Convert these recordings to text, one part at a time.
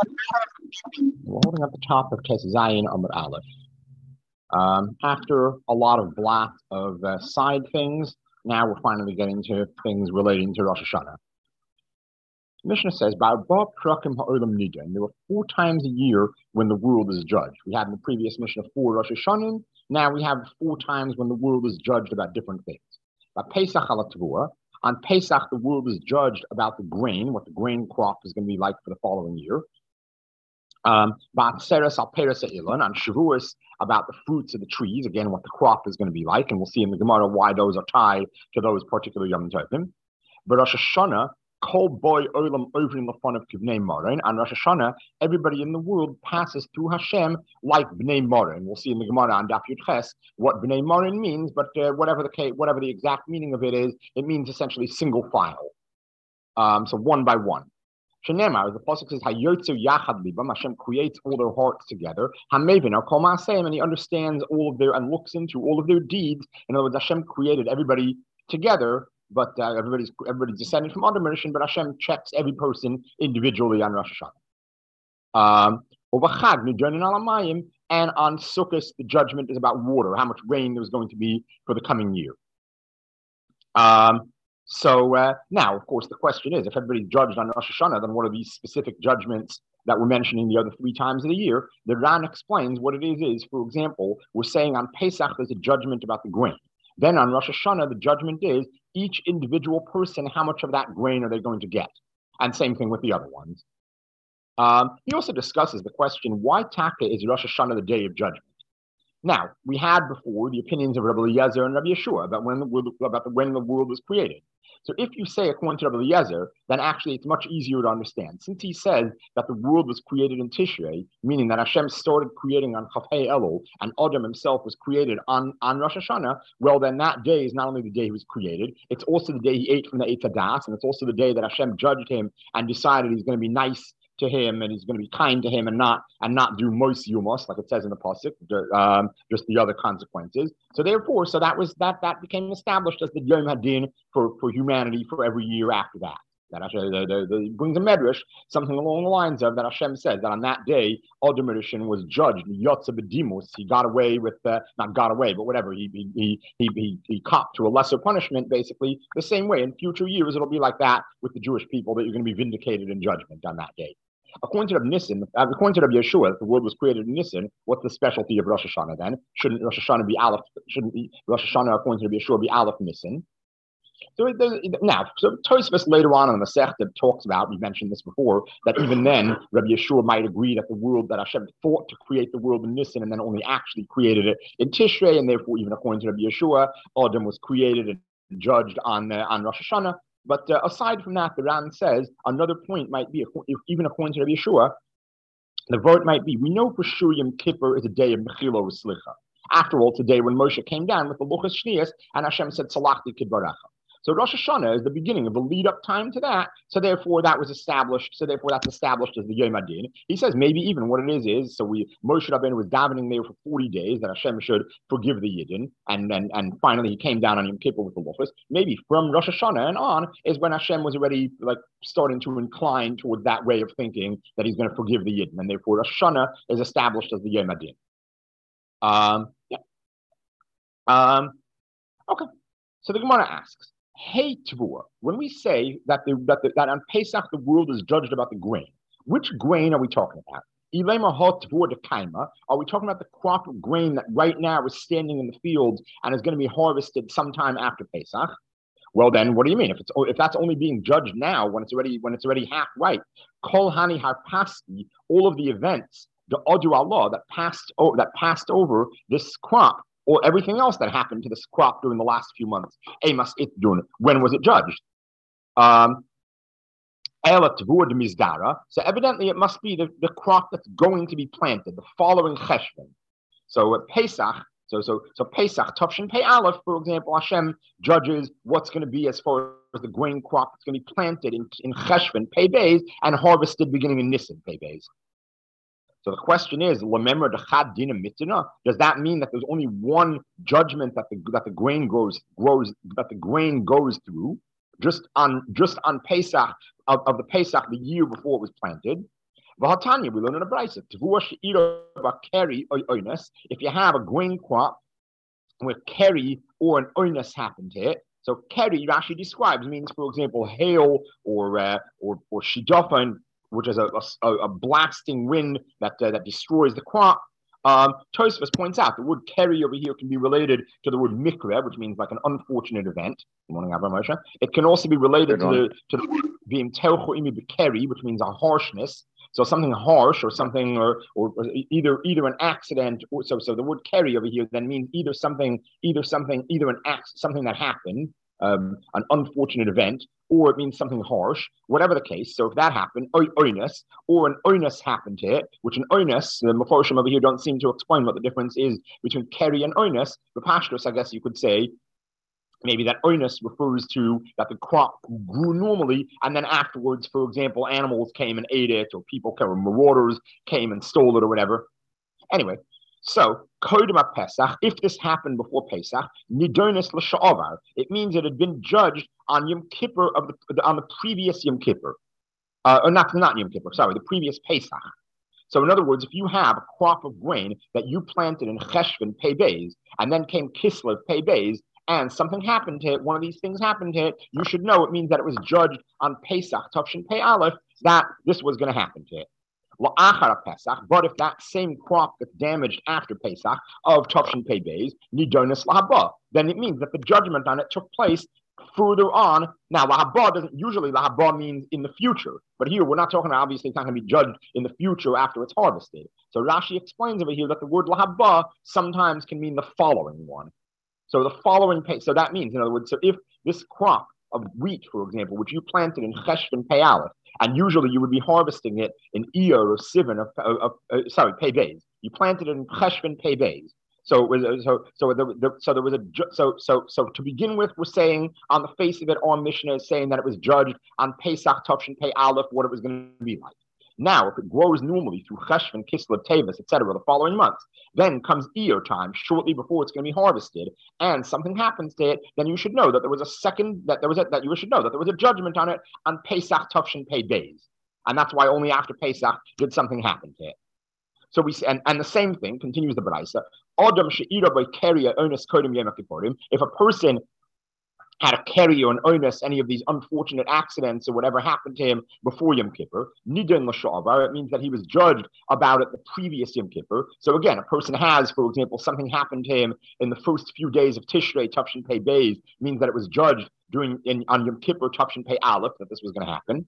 We're holding at the top of Tes Zayin Amud Aleph. After a lot of blot of side things, now we're finally getting to things relating to Rosh Hashanah. Mishnah says, and there were 4 times a year when the world is judged. We had in the previous Mishnah 4 Rosh Hashanah. Now we have 4 times when the world is judged about different things. By Pesach on Pesach, the world is judged about the grain, what the grain crop is going to be like for the following year. On Shavuos, about the fruits of the trees, again, what the crop is going to be like, and we'll see in the Gemara why those are tied to those particular Yom Tovim. But Rosh Hashanah, Kol boy olam over in the front of Kivnei Morin. On Rosh Hashanah, everybody in the world passes through Hashem like Bnei Morin. We'll see in the Gemara on Daf Yud Ches what Bnei Morin means, but whatever the exact meaning of it is, it means essentially single file. So one by one. Shenemar, the pasuk says, "Hayotzu yachad libam." Hashem creates all their hearts together. Hamevin, or kol ma'aseim, and He understands all of their and looks into all of their deeds. In other words, Hashem created everybody together, but everybody's descended from Adam Rishon, but Hashem checks every person individually on Rosh Hashanah. And on Sukkot, the judgment is about water, how much rain there's going to be for the coming year. So now, of course, the question is, if everybody's judged on Rosh Hashanah, then what are these specific judgments that we're mentioning the other 3 times of the year? The Ran explains what it is, for example, we're saying on Pesach there's a judgment about the grain. Then on Rosh Hashanah, the judgment is each individual person, how much of that grain are they going to get? And same thing with the other ones. He also discusses the question, why Taka is Rosh Hashanah the day of judgment? Now, we had before the opinions of Rabbi Eliezer and Rabbi Yeshua about when the world was created. So if you say according to Rabbi Eliezer, then actually it's much easier to understand. Since he says that the world was created in Tishrei, meaning that Hashem started creating on Chafei Elul, and Adam himself was created on Rosh Hashanah, well then that day is not only the day he was created, it's also the day he ate from the Eitz Hadas, and it's also the day that Hashem judged him and decided he's going to be nice to him and he's going to be kind to him and not do mos yumos, like it says in the pasuk, just the other consequences. So therefore, that became established as the Yom Hadin for humanity for every year after that. That Hashem brings a medrash, something along the lines of that Hashem says that on that day, Adam Rishon was judged, Yotze B'dimus. He got away with not got away, but whatever. He copped to a lesser punishment, basically the same way. In future years, it'll be like that with the Jewish people, that you're going to be vindicated in judgment on that day. According to Rabbi Yeshua, the world was created in Nisan. What's the specialty of Rosh Hashanah then? Shouldn't Rosh Hashanah be Aleph? Shouldn't Rosh Hashanah, according to Rabbi Yeshua, be Aleph Nisan? So Tosfos later on in the Masechta talks about, we mentioned this before, that even then Rabbi Yeshua might agree that that Hashem thought to create the world in Nisan and then only actually created it in Tishrei, and therefore even according to Rabbi Yeshua, Adam was created and judged on Rosh Hashanah. But aside from that, the Ran says another point might be, even according to Rabbi Yeshua, the vote might be, we know for sure Yom Kippur is a day of Mechila V'Slicha. After all, today when Moshe came down with the Luchas Shnias and Hashem said, Salachti Kidbarecha. So Rosh Hashanah is the beginning of the lead-up time to that. So therefore, that was established. So therefore, that's established as the Yom Hadin. He says maybe even what it is. So Moshe Rabbeinu was davening there for 40 days that Hashem should forgive the Yidden, and finally he came down on Yom Kippur with the Luchos. Maybe from Rosh Hashanah and on is when Hashem was already starting to incline toward that way of thinking that He's going to forgive the Yidden, and therefore Rosh Hashanah is established as the Yom Hadin. Okay. So the Gemara asks, hey Tvua, when we say that on Pesach the world is judged about the grain, which grain are we talking about? Ilema hot Tvua de kaima. Are we talking about the crop of grain that right now is standing in the fields and is going to be harvested sometime after Pesach? Well, then, what do you mean? If that's only being judged now, when it's already half ripe, kol hani harpasti, all of the events, the odu Allah that passed over this crop, or everything else that happened to this crop during the last few months. When was it judged? So evidently it must be the crop that's going to be planted, the following Cheshvan. So at Pesach, so Pesach, Tavshin Pei Aleph, for example, Hashem judges what's going to be as far as the grain crop that's going to be planted in Cheshvan, Pei Beis, and harvested beginning in Nisan, Pei Beis. So the question is, does that mean that there's only one judgment that the grain goes through just on Pesach of the Pesach the year before it was planted? V'hatanya, we learn in a brisa, if you have a grain crop where keri or an oinus happen to it. So keri, Rashi describes, means, for example, hail or shidofan, which is a blasting wind that destroys the crop. Tosfos points out the word keri over here can be related to the word mikra, which means like an unfortunate event. Good morning, Abba Moshe. It can also be related to the word being telcho imi bekeri, which means a harshness. So something harsh or something, or either an accident. So the word keri over here then means either something something that happened, an unfortunate event, or it means something harsh, whatever the case. So if that happened, oinus, or an oinus happened to it, which an oinus, the Meforshim over here don't seem to explain what the difference is between keri and oinus. The pashtos, I guess you could say, maybe that oinus refers to that the crop grew normally, and then afterwards, for example, animals came and ate it, or people came, marauders came and stole it, or whatever. Anyway, so Kodem Pesach, if this happened before Pesach, Nidonis l'sha'avar, it means it had been judged on Yom Kippur on the previous Yom Kippur, or not Yom Kippur, sorry, the previous Pesach. So in other words, if you have a crop of grain that you planted in Cheshvan Pei Beis, and then came Kislev Pei Beis, and something happened to it, one of these things happened to it, you should know it means that it was judged on Pesach, Tavshin Pei Aleph, that this was going to happen to it. Pesach, but if that same crop gets damaged after Pesach of Tavshin Pei Beis, Nidonis Lahaba, then it means that the judgment on it took place further on. Now, Lahaba doesn't usually, Lahaba means in the future, but here we're not talking about, obviously it's not going to be judged in the future after it's harvested. So Rashi explains over here that the word Lahaba sometimes can mean the following one. So the following, so that means, in other words, so if this crop of wheat, for example, which you planted in Cheshvan Pei Aleph, and usually you would be harvesting it in Iyar or Sivan Pei Beis. You planted it in Cheshvan Pei Beis. So to begin with, we're saying on the face of it, our Mishnah is saying that it was judged on Pesach, Tavshin Pei Aleph, what it was going to be like. Now, if it grows normally through Cheshvan, Kislev, Tevis, etc., the following months, then comes Iyar time, shortly before it's going to be harvested, and something happens to it, then you should know that there was a judgment on it on Pesach, Tavshin Pei Beis, and that's why only after Pesach did something happen to it. So we and the same thing continues the Baraisa. Adam she'ira by keria onus kodem yom kippurim. If a person had a keri or an onus, any of these unfortunate accidents or whatever happened to him before Yom Kippur, nidon l'sha'avar, it means that he was judged about it the previous Yom Kippur. So again, a person has, for example, something happened to him in the first few days of Tishrei, Tavshin Pei Beis, means that it was judged on Yom Kippur, Tavshin Pei Aleph, that this was going to happen.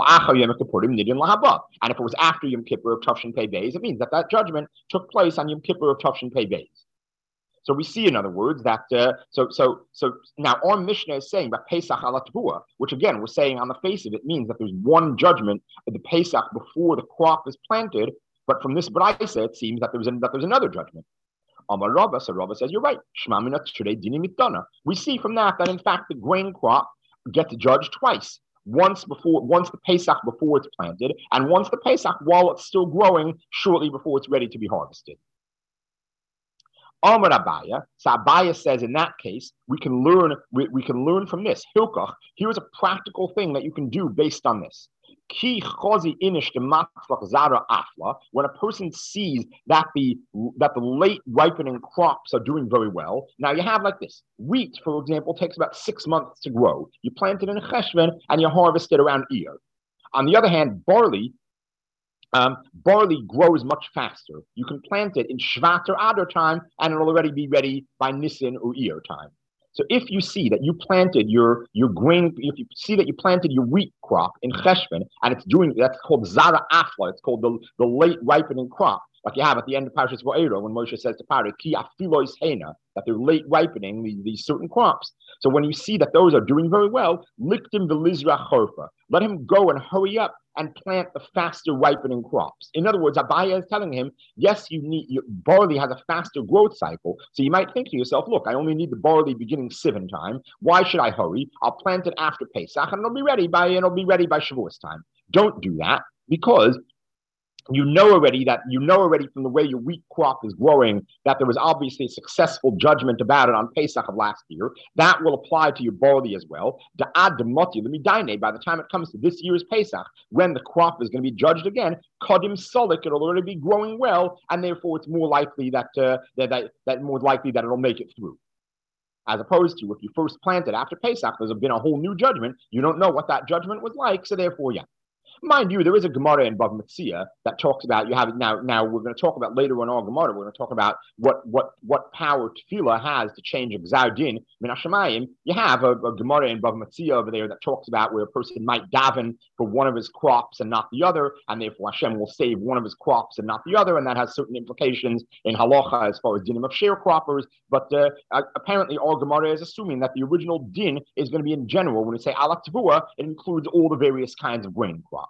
And if it was after Yom Kippur of Tavshin Pei Beis, it means that judgment took place on Yom Kippur of Tavshin Pei Beis. So we see, in other words, that so now our Mishnah is saying that Pesach ala Tavua, which again we're saying on the face of it means that there's one judgment of the Pesach before the crop is planted, but from this Braisa it seems that there's another judgment. Amar Rava, so Rava says you're right. Shmamina Tzurei Dinim Mitana. We see from that in fact the grain crop gets judged twice. Once the Pesach before it's planted, and once the Pesach while it's still growing, shortly before it's ready to be harvested. Amar Abaya. So Abaya says in that case, we can learn from this. Hilkach, here's a practical thing that you can do based on this. Ki chozi inish zara afla. When a person sees that the late ripening crops are doing very well. Now you have like this. Wheat, for example, takes about 6 months to grow. You plant it in a cheshvan and you harvest it around Iyar. On the other hand, barley grows much faster. You can plant it in Shvat or Adar time, and it'll already be ready by Nisan or Iyar time. So if you see that you planted your grain, if you see that you planted your wheat crop in Cheshvan, and that's called Zara Afla, it's called the late ripening crop, like you have at the end of Parashas Va'era when Moshe says to Paro, Ki afilos hena, that they're late ripening these certain crops. So when you see that those are doing very well, liktim v'lizra chorfa, let him go and hurry up and plant the faster ripening crops. In other words, Abaya is telling him, yes, barley has a faster growth cycle. So you might think to yourself, look, I only need the barley beginning Sivan time. Why should I hurry? I'll plant it after Pesach and it'll be ready by Shavuos time. Don't do that because you know already from the way your wheat crop is growing that there was obviously a successful judgment about it on Pesach of last year. That will apply to your barley as well. By the time it comes to this year's Pesach, when the crop is going to be judged again, Kodim Solik, it'll already be growing well, and therefore it's more likely that it'll make it through. As opposed to if you first planted after Pesach, there's been a whole new judgment. You don't know what that judgment was like, so therefore, yeah. Mind you, there is a Gemara in Bava Metzia that talks about you have it now. Now we're going to talk about later on our Gemara. We're going to talk about what power Tefillah has to change a Gzar Din Min Hashamayim. You have a Gemara in Bava Metzia over there that talks about where a person might daven for one of his crops and not the other, and therefore Hashem will save one of his crops and not the other, and that has certain implications in halacha as far as dinim of sharecroppers. But apparently, our Gemara is assuming that the original din is going to be in general. When we say ala tavua, it includes all the various kinds of grain crops.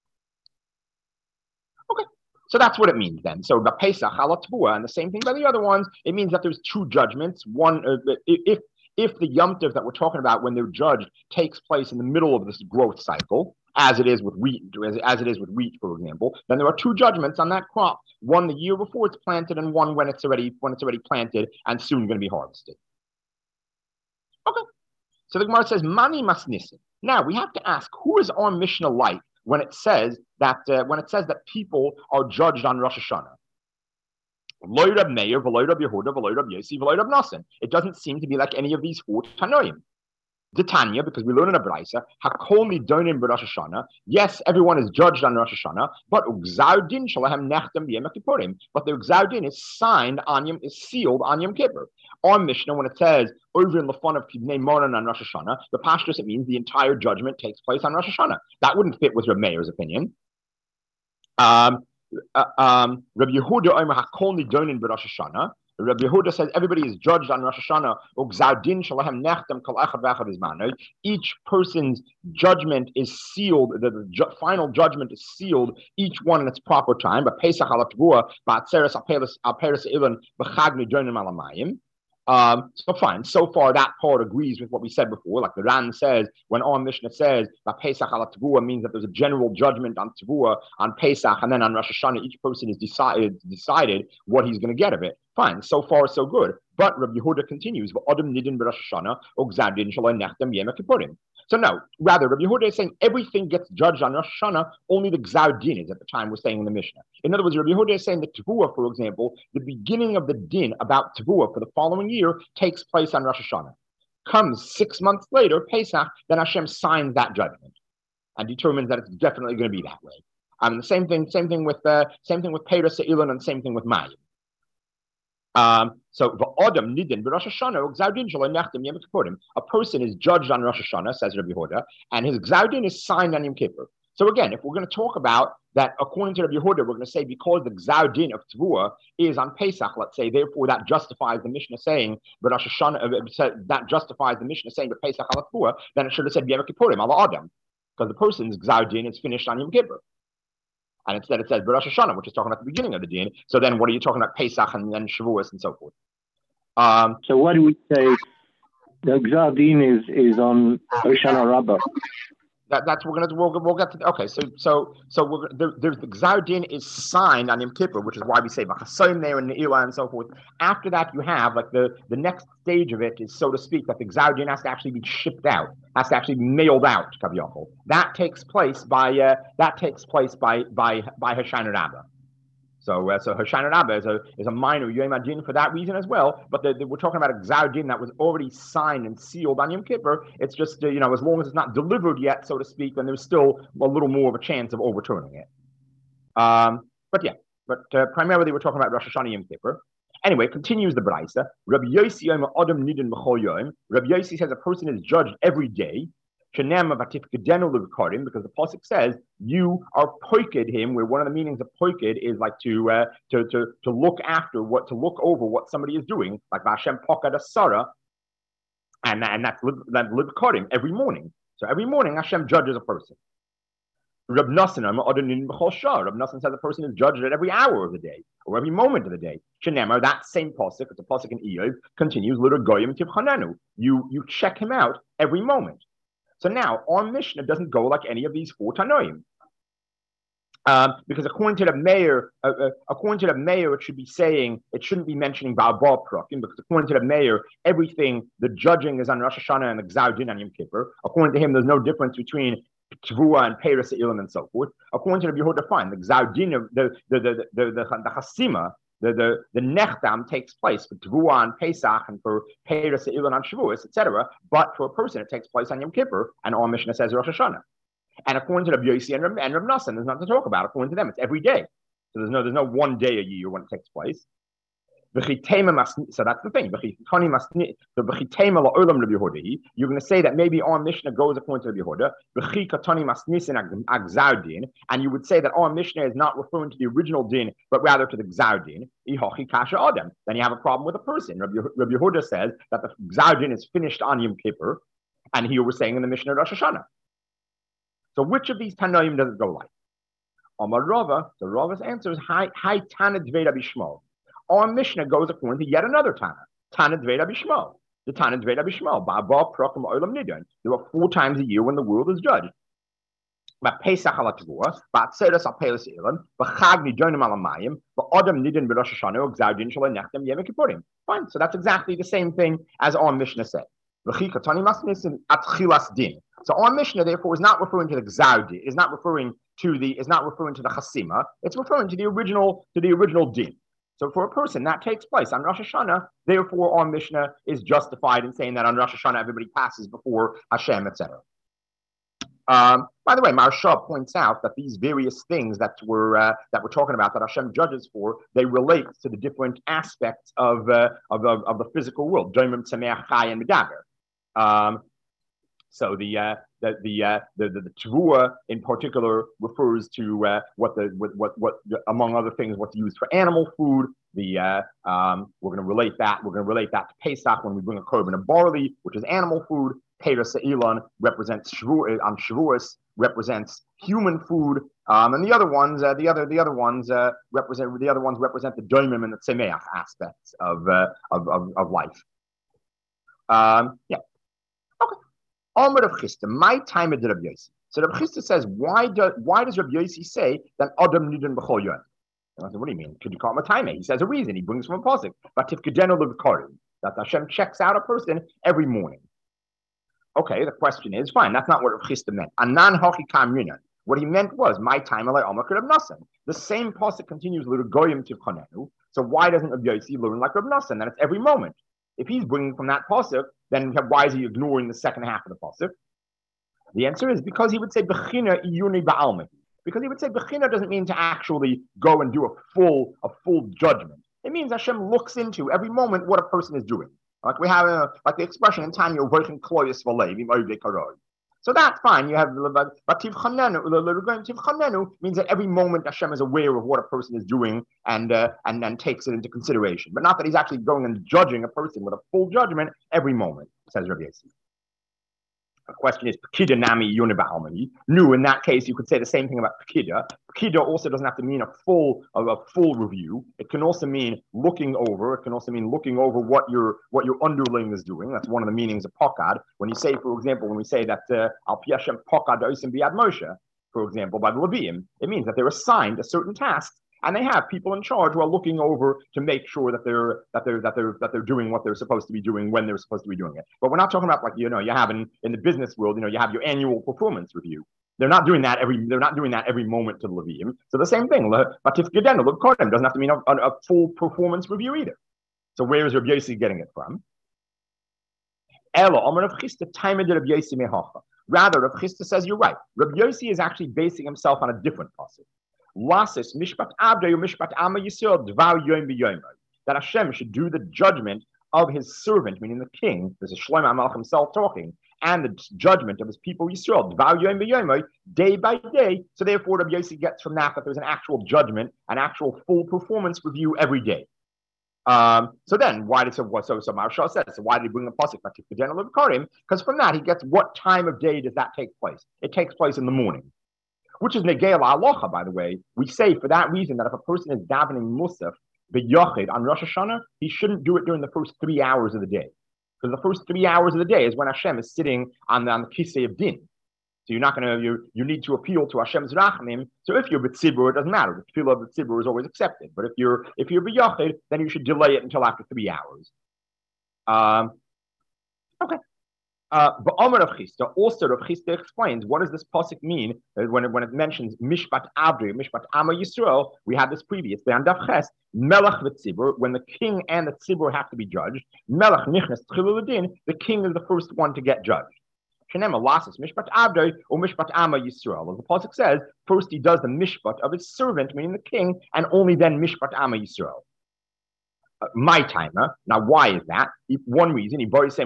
Okay, so that's what it means then. So the Pesach, Halat Tvua, and the same thing by the other ones, it means that there's two judgments. One, if the Yom Tov that we're talking about when they're judged takes place in the middle of this growth cycle, as it is with wheat, for example, then there are two judgments on that crop. One the year before it's planted, and one when it's already planted and soon going to be harvested. Okay, so the Gemara says, Mani Masnisin. Now we have to ask, who is our Mishnah like when it says that people are judged on Rosh Hashanah? It doesn't seem to be like any of these four Tanoim. The Tanya, because we learn in a Braisa, Hakol Nidonim b'Rosh Hashanah. Yes, everyone is judged on Rosh Hashanah, but Gzar Din Shalahem Nechtem b'Yom Kippurim. But the Gzar Din is sealed on Yom Kippur. On Mishnah, when it says over in the fun of Kidnei Moran on Rosh Hashanah, the pashtus, it means the entire judgment takes place on Rosh Hashanah. That wouldn't fit with Reb Meir's opinion. Rabbi Yehuda Omer Hakol Nidonim b'Rosh Hashanah. Rabbi Yehuda says everybody is judged on Rosh Hashanah. Each person's judgment is sealed. The final judgment is sealed, each one in its proper time. But Pesach so fine. So far, that part agrees with what we said before. Like the Ran says, when our Mishnah says that Pesach ala Tavua means that there's a general judgment on Tavua, on Pesach, and then on Rosh Hashanah, each person is decided what he's going to get of it. Fine. So far, so good. But Rabbi Yehuda continues, so no, rather, Rabbi Yehuda is saying everything gets judged on Rosh Hashanah, only the Gzar Din is at the time we're saying in the Mishnah. In other words, Rabbi Yehuda is saying that Tevuah, for example, the beginning of the Din about Tevuah for the following year takes place on Rosh Hashanah. Comes 6 months later, Pesach, then Hashem signs that judgment and determines that it's definitely going to be that way. The same thing with Peira Se'ilan, and same thing with Mayim. So v'odam nidin b'Rosh Hashanah Gzar Din shelo nechtem Yom Kippurim. A person is judged on Rosh Hashanah, says Rabbi Yehuda, and his Gzar Din is signed on Yom Kippur. So again, if we're going to talk about that, according to Rabbi Yehuda, we're going to say because the Gzar Din of Tevuah is on Pesach, let's say, therefore that justifies the Mishnah saying, but Rosh Hashanah, that justifies the Mishnah saying, but Pesach ala Tevuah, then it should have said Yom Kippurim ala Adam, because the person's Gzar Din is finished on Yom Kippur. And instead it says Rosh Hashanah, which is talking about the beginning of the din. So then what are you talking about? Pesach and then Shavuos and so forth. So what do we say? The Gzar Din is on Hoshana Rabbah. That's we'll get to. Okay, so there's the Gzar Din is signed on Yom Kippur, which is why we say V'chasoim there and Ne'ilah and so forth. After that, you have like the next stage of it is, so to speak, that the Gzar Din has to actually be shipped out, has to actually be mailed out. Kaviyachol. That takes place by Hoshana Rabbah. So Hoshana Rabbah is a minor Yom Adin for that reason as well. But we're talking about a Gzar Din that was already signed and sealed on Yom Kippur. It's just as long as it's not delivered yet, so to speak, then there's still a little more of a chance of overturning it. But primarily we're talking about Rosh Hashanah Yom Kippur. Anyway, continues the Braisa. Rabbi Yossi Rabbi Yossi says a person is judged every day. Because the pasuk says you are poiked him, where one of the meanings of poiked is like to look over what somebody is doing, like Hashem pokad asara, and that's libkarim every morning. So every morning Hashem judges a person. Rab Nosson says a person is judged at every hour of the day or every moment of the day. Shenemar, that same pasuk, it's a pasuk in Iyov, continues goyim tivchanenu. You check him out every moment. So now, our Mishnah doesn't go like any of these four Tanoim. Because according to the mayor, it should be saying it shouldn't be mentioning Ba'al Prakim, because according to the mayor, everything the judging is on Rosh Hashanah and the Gzar Din on Yom Kippur. According to him, there's no difference between Tvua and Peiros Ilan and so forth. According to the Yehuda, fine, the Gzar Din, the Chasima, the Nechtam takes place for Tvua on Pesach and for Peiros Ilan on Shavuos, etc. But for a person, it takes place on Yom Kippur, and our Mishnah says Rosh Hashanah. And according to Rabbi Yossi and Reb Nosson, there's nothing to talk about. According to them, it's every day. So there's no one day a year when it takes place. So that's the thing. You're going to say that maybe our Mishnah goes according to Rabbi Yehuda, and you would say that our Mishnah is not referring to the original din, but rather to the Gzar Din. Then you have a problem with a person. Rabbi Yehuda says that the Gzar Din is finished on Yom Kippur, and here we're saying in the Mishnah Rosh Hashanah. So which of these Tanoim does it go like? Amar Rava, the Rava's answer is Hi Tana Dvei Rabbi Shmuel. Our Mishnah goes according to yet another Tana, Tana Dvei Rabbi Shmuel. The Tana Dvei Rabbi Shmuel, Ba'al Prakim Olam Nidon. There are 4 times a year when the world is judged. Pesach ala Tvua, Ba'atzeres al Peiros Ilan, B'Chag Nidonim ala Mayim, Ba'Adam Nidon B'Rosh Hashanah, Gzar Din Shalei Nechtem Yom Kippurim. Fine, so that's exactly the same thing as our Mishnah said. So our Mishnah, therefore, is not referring to the Gzar Din, is not referring to the Chasima. It's referring to the original Din. So for a person that takes place on Rosh Hashanah, therefore our Mishnah is justified in saying that on Rosh Hashanah everybody passes before Hashem, etc. By the way, Maharsha points out that these various things that we're talking about that Hashem judges for, they relate to the different aspects of the physical world, Domim, Tzameach, Chai, and Medaber. So the Tvua in particular refers to what among other things what's used for animal food. We're going to relate that to Pesach when we bring a korban of barley, which is animal food. Peiros Ilan represents Shavuos represents human food, and the other ones represent the domim and the tzemeach aspects of life. Yeah. Okay. Amar Rav Chisda, my time at Rav Yossi. So Rav Chisda says, why does Rav Yossi say that Adam Nidon B'chol Yom? I said, what do you mean? Could you call him a time? He says a reason. He brings from a pasuk. But Tifkedenu L'V'Korim, that Hashem checks out a person every morning. Okay, the question is, fine, that's not what Rav Chisda meant. Anan Hochi Kamrinan. What he meant was, my time alay Omer Rav Nosson. The same pasuk continues, L'Goyim Tivchanenu. So why doesn't Rav Yossi learn like Rav Nosson? That it's every moment. If he's bringing from that pasuk, then why is he ignoring the second half of the pasuk? The answer is because he would say Bechina Iyuni Ba'almi. Because he would say Bechina doesn't mean to actually go and do a full judgment. It means Hashem looks into every moment what a person is doing. Like we have like the expression in Tanya, so that's fine. You have but tivchanenu means that every moment Hashem is aware of what a person is doing and then takes it into consideration. But not that he's actually going and judging a person with a full judgment every moment, says Rabbi Yossi. The question is, Pekida Nami Yuniba'almani. No, in that case, you could say the same thing about Pekida. Pekida also doesn't have to mean a full review. It can also mean looking over. It can also mean looking over what your underling is doing. That's one of the meanings of Pokad. When you say, for example, when we say that Al Pi Hashem Pokad Osim Biad Moshe, for example, by the Leviim, it means that they're assigned a certain task. And they have people in charge who are looking over to make sure that they're doing what they're supposed to be doing when they're supposed to be doing it. But we're not talking about like you have in the business world, you have your annual performance review. They're not doing that every moment to the Levium. So the same thing. But if Gedenu Levkodim doesn't have to mean a full performance review either. So where is Rabbi Yossi getting it from? Rather, Rav Chisda says you're right. Rabbi Yossi is actually basing himself on a different passage. That Hashem should do the judgment of his servant, meaning the king. This is Shlomo HaMelech himself talking, and the judgment of his people Yisrael, day by day. So therefore, Rabbi Yossi gets from that there's an actual judgment, an actual full performance review every day. So then, why did so Maharsha says, so why did he bring the pasuk because from that he gets what time of day does that take place? It takes place in the morning. Which is negei la'alocha, by the way. We say for that reason that if a person is davening musaf b'yochid on Rosh Hashanah, he shouldn't do it during the first 3 hours of the day, because the first 3 hours of the day is when Hashem is sitting on the kisei of din. So you're not going to, you need to appeal to Hashem's rachmim. So if you're b'tzibur, it doesn't matter. The tefillah of b'tzibur is always accepted. But if you're b'yachid, then you should delay it until after 3 hours. Okay. But Omer Rav Chisda, also Rav Chisda explains what does this pasuk mean when it mentions Mishpat Avri, Mishpat Ama Yisrael. We had this previous Be'andav Ches Melech v'Tzibur, when the king and the Tzibur have to be judged. Melech nichnas tchilu l'din, the king is the first one to get judged. Shenem alasis Mishpat Avri or Mishpat Ama Yisrael. As the pasuk says, first he does the Mishpat of his servant, meaning the king, and only then Mishpat Ama Yisrael. My timer. Now, why is that? One reason, one reason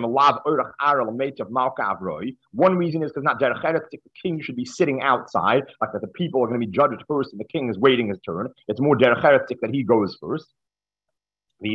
is because not derech eretz, the king should be sitting outside, like that the people are going to be judged first and the king is waiting his turn. It's more derech eretz that he goes first. The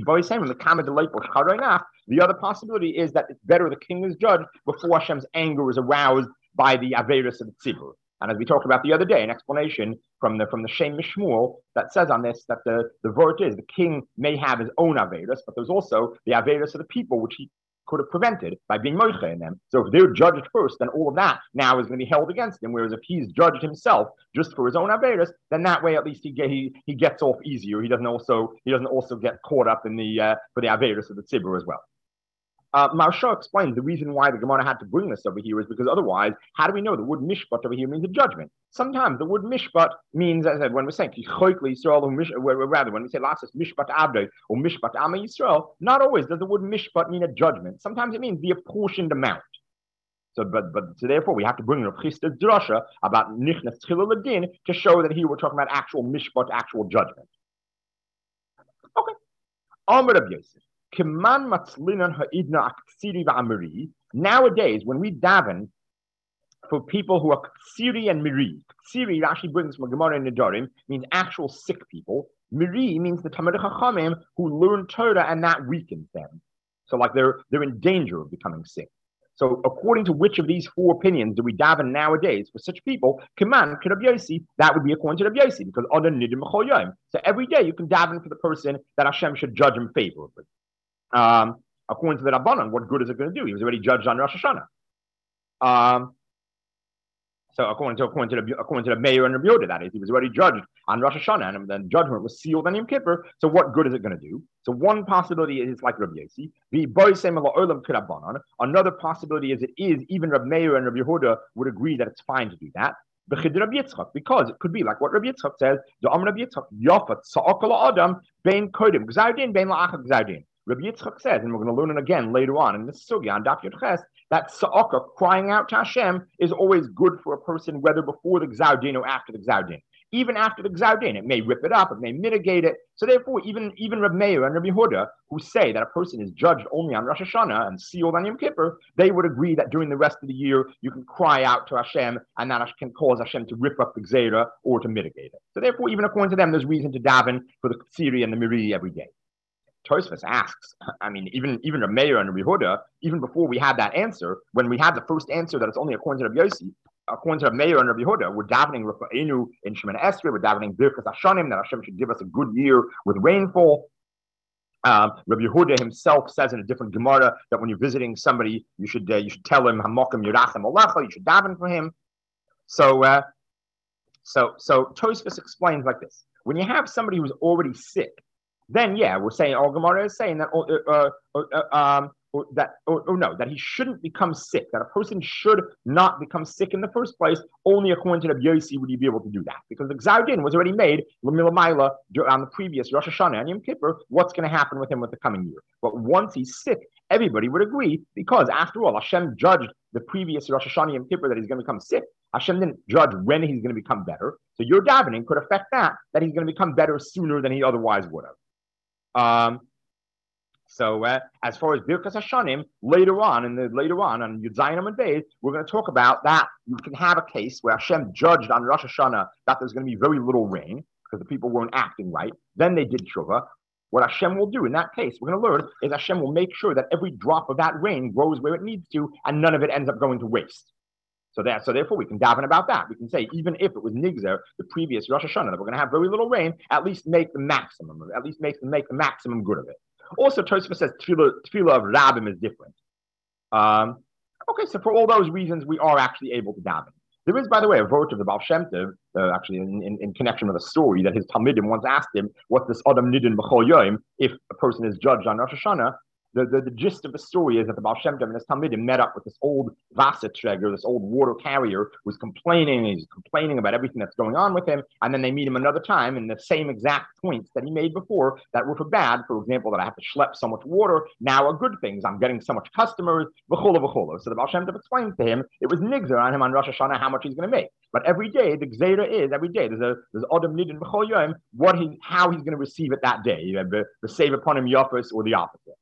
other possibility is that it's better the king is judged before Hashem's anger is aroused by the Averis of the Tzibur. And as we talked about the other day, an explanation from the Shem Mishmuel that says on this that the vort is the king may have his own Averis, but there's also the Averis of the people, which he could have prevented by being moiche in them. So if they're judged first, then all of that now is going to be held against him. Whereas if he's judged himself just for his own Averis, then that way at least he gets off easier. He doesn't also get caught up in the for the Averis of the Tzibur as well. Maharsha explains the reason why the Gemara had to bring this over here is because otherwise, how do we know the word mishpat over here means a judgment? Sometimes the word mishpat means, as I said, when we're saying rather when we say lasas mishpat abdei or mishpat ama Yisrael, not always does the word mishpat mean a judgment. Sometimes it means the apportioned amount. So, so therefore, we have to bring Rav Chisda's drasha about nichnas tchilul ladin to show that here we're talking about actual mishpat, actual judgment. Okay. Amar Rav Yosef. Nowadays, when we daven for people who are Ksiri and Miri, Ksiri Rashi brings from Gemara and Nedarim, means actual sick people. Miri means the Talmidei Chachamim who learn Torah and that weakens them. So like they're in danger of becoming sick. So according to which of these four opinions do we daven nowadays for such people? Kiman Rav Yossi, that would be according to Rav Yossi, because other nidim b'chol yom. So every day you can daven for the person that Hashem should judge him favorably. According to the Rabbanan, what good is it going to do? He was already judged on Rosh Hashanah. So according to the Meir and Rabbi Yoda, that is, he was already judged on Rosh Hashanah, and then judgment was sealed on Yom Kippur. So what good is it going to do? So one possibility is like Rabbi Yossi. Another possibility is even Rabbi Meir and Rabbi Yehuda would agree that it's fine to do that. Because it could be like what Rabbi Yitzchak says, Rabbi Yitzchak says, and we're going to learn it again later on in this sugya on Daf Yud Ches, that sa'aka, crying out to Hashem, is always good for a person, whether before the Gzar Din or after the Gzar Din. Even after the Gzar Din, it may rip it up, it may mitigate it. So therefore, even Rabbi Meir and Rabbi Yehuda, who say that a person is judged only on Rosh Hashanah and sealed on Yom Kippur, they would agree that during the rest of the year, you can cry out to Hashem, and that can cause Hashem to rip up the Gzeira or to mitigate it. So therefore, even according to them, there's reason to daven for the Ksiri and the Miri every day. Tosfos asks, I mean, even Rav Meir and Rabbi Yehuda, even before we had that answer, when we had the first answer that it's only according to Rabbi Yossi, according to Rav Meir and Rabbi Yehuda, we're davening Rafa'enu in Shemana Esrei, we're davening Birkas Hashanim, that Hashem should give us a good year with rainfall. Rabbi Yehuda himself says in a different Gemara that when you're visiting somebody, you should tell him Hamokim Yerachem Alecha, you should daven for him. So Tosfos explains like this: when you have somebody who's already sick, then yeah, we're saying, Gemara is saying that that he shouldn't become sick, that a person should not become sick in the first place. Only according to Rabbi Yossi would he be able to do that, because the Gzar Din was already made L'milamayla on the previous Rosh Hashanah and Yom Kippur. What's going to happen with him with the coming year? But once he's sick, everybody would agree, because after all, Hashem judged the previous Rosh Hashanah Yom Kippur that he's going to become sick. Hashem didn't judge when he's going to become better. So your davening could affect that he's going to become better sooner than he otherwise would have. So as far as Birkas Hashanim, later on Yud Zayin Amud Beis, we're going to talk about that. You can have a case where Hashem judged on Rosh Hashanah that there's going to be very little rain because the people weren't acting right. Then they did tshuva. What Hashem will do in that case, we're going to learn, is Hashem will make sure that every drop of that rain grows where it needs to, and none of it ends up going to waste. So therefore we can daven about that. We can say, even if it was Nigzer, the previous Rosh Hashanah, that we're going to have very little rain, at least make the maximum of it, at least make the maximum good of it. Also, Tosfos says tefillah of Rabbim is different. Okay, so for all those reasons, we are actually able to daven. There is, by the way, a vote of the Baal Shem Tov, actually in connection with a story that his Talmidim once asked him, what's this Adam Nidin B'chol Yom, if a person is judged on Rosh Hashanah. The gist of the story is that the Baal Shem Tov and his Talmidim met up with this old Wasserträger, this old water carrier, who's complaining, and he's complaining about everything that's going on with him, and then they meet him another time, and the same exact points that he made before that were for bad, for example, that I have to schlep so much water, now are good things. I'm getting so much customers, v'chola v'chola. So the Baal Shem Tov explains to him, it was nigzer on him on Rosh Hashanah how much he's going to make. But every day, the gzeira is, every day, there's Adam Nidin B'chol Yom, how he's going to receive it that day, the save upon him yafos or the opposite.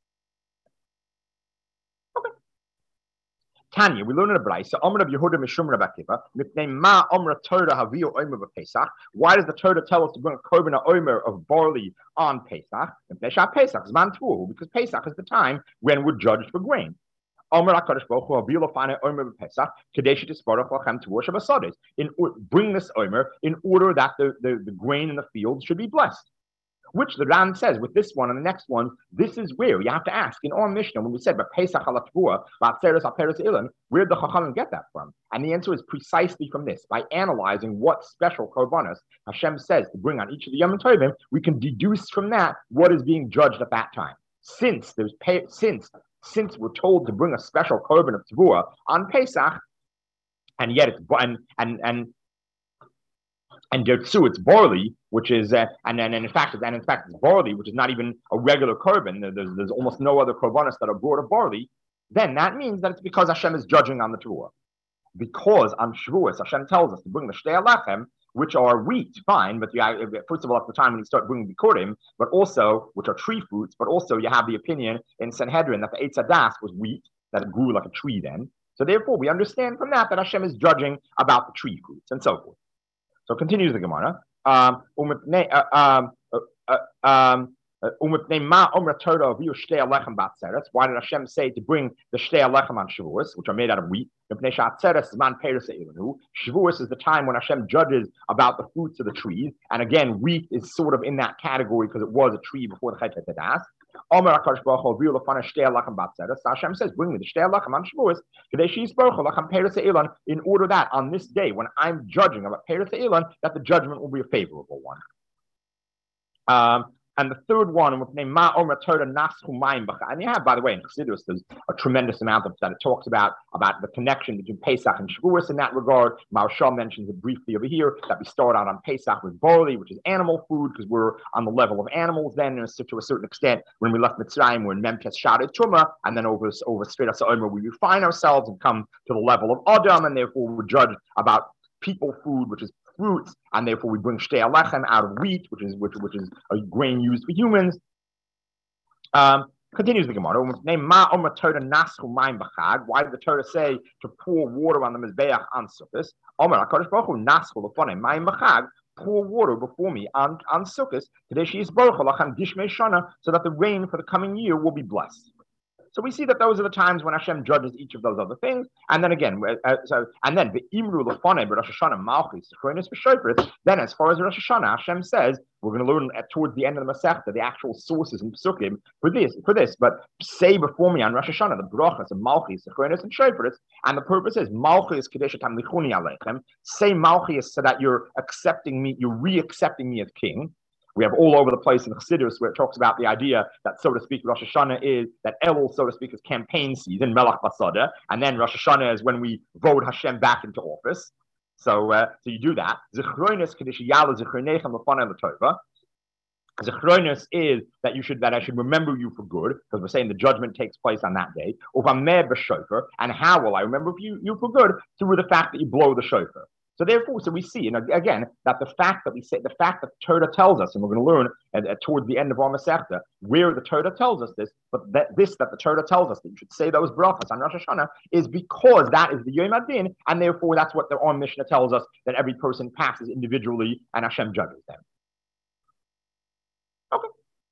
Tanya, we learn in the Brayso, Omer of Yehuda Mishum Rav Akiva, Mipnei Ma Omer Torah Haviu Omer Pesach. Why does the Torah tell us to bring a korban omer of barley on Pesach? Mipnei Pesach Zman Tuhu, because Pesach is the time when we're judged for grain. Omer HaKadosh Baruch Hu Haviu Lofane Omer Pesach, Kadesh Tisparach Lachem Tuah Shabasades. Bring this omer in order that the grain in the field should be blessed. Which the Ran says with this one and the next one, this is where you have to ask in our Mishnah when we said, but Pesach halatvua, ilan, where did the Chachamim get that from? And the answer is precisely from this. By analyzing what special korbanos Hashem says to bring on each of the Yom Tovim, we can deduce from that what is being judged at that time. Since we're told to bring a special korban of tvua on Pesach, and yet it's and dertzu, it's barley, which is and in fact it's barley, which is not even a regular korban. There's almost no other korbanos that are brought of barley. Then that means that it's because Hashem is judging on the Torah. Because on Shavuos, Hashem tells us to bring the shtei lechem, which are wheat, fine, but first of all, at the time when you start bringing bikurim, but also which are tree fruits, but also you have the opinion in Sanhedrin that the Eitz Hadas was wheat that grew like a tree then. So therefore, we understand from that Hashem is judging about the tree fruits and so forth. So continues the Gemara. Why did Hashem say to bring the shtei alechem on Shavuos, which are made out of wheat? Shavuos is the time when Hashem judges about the fruits of the trees, and again, wheat is sort of in that category because it was a tree before the Chet HaTadas. So Hashem says, bring me the shtei alechem on Shavuos, in order that on this day, when I'm judging about Peres Eilan, that the judgment will be a favorable one. And the third one, and you have, by the way, in Chassidus, there's a tremendous amount of that it talks about the connection between Pesach and Shavuos in that regard. Maharshal mentions it briefly over here, that we start out on Pesach with barley, which is animal food, because we're on the level of animals then, and to a certain extent, when we left Mitzrayim, we're in Memtes Shadet Truma, and then over Straight Omer, we refine ourselves and come to the level of Adam, and therefore we're judged about people food, which is fruits, and therefore we bring shtei alechem out of wheat, which is a grain used for humans. Continues the Gemara. Why did the Torah say to pour water on the mizbeach on Sukkot? Pour water before me on Sukkot, so that the rain for the coming year will be blessed. So we see that those are the times when Hashem judges each of those other things. And then again, then as far as Rosh Hashanah, Hashem says, we're going to learn towards the end of the Masechta the actual sources and psukim for this. But say before me on Rosh Hashanah the brachas and malchis, sechonis and shofars, and the purpose is malchis kadeshatam lichuni aleichem. Say malchis so that you're accepting me, you're re-accepting me as king. We have all over the place in Chassidus where it talks about the idea that, so to speak, Rosh Hashanah is, that Elul, so to speak, is campaign season, Melach Basada, and then Rosh Hashanah is when we vote Hashem back into office. So you do that. Zichronis is that I should remember you for good, because we're saying the judgment takes place on that day. And how will I remember you for good? Through the fact that you blow the shofar. So therefore, we see, again, that the fact that the Torah tells us, and we're going to learn towards the end of our Masechta, where the Torah tells us this, but that the Torah tells us that you should say those brachas on Rosh Hashanah is because that is the Yom Adin, and therefore that's what our Mishnah tells us, that every person passes individually and Hashem judges them. Okay.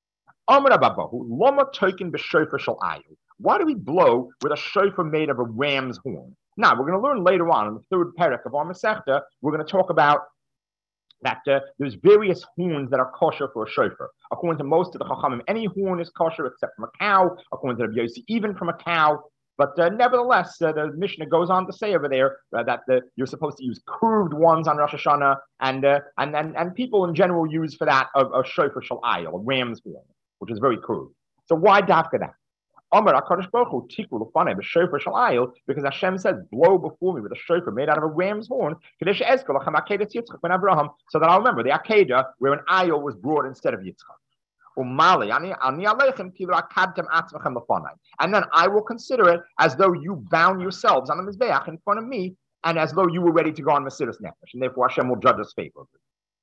Why do we blow with a shofar made of a ram's horn? Now, we're going to learn later on in the third parak of our Masechta, we're going to talk about that there's various horns that are kosher for a shofar. According to most of the Chachamim, any horn is kosher except from a cow. According to Rabbi Yossi, even from a cow. But nevertheless, the Mishnah goes on to say over there that you're supposed to use curved ones on Rosh Hashanah, and people in general use for that a shofar shel ayil, a ram's horn, which is very curved. So why dafka that? Amar HaKadosh Baruch Hu tikul l'fanei b'shofar shel ayil, because Hashem says, blow before me with a shofar made out of a ram's horn, so that I'll remember the Akedah where an ayil was brought instead of Yitzchak. And then I will consider it as though you bound yourselves on the Mizbeach in front of me, and as though you were ready to go on Mesiras Nefesh, and therefore Hashem will judge us favorably.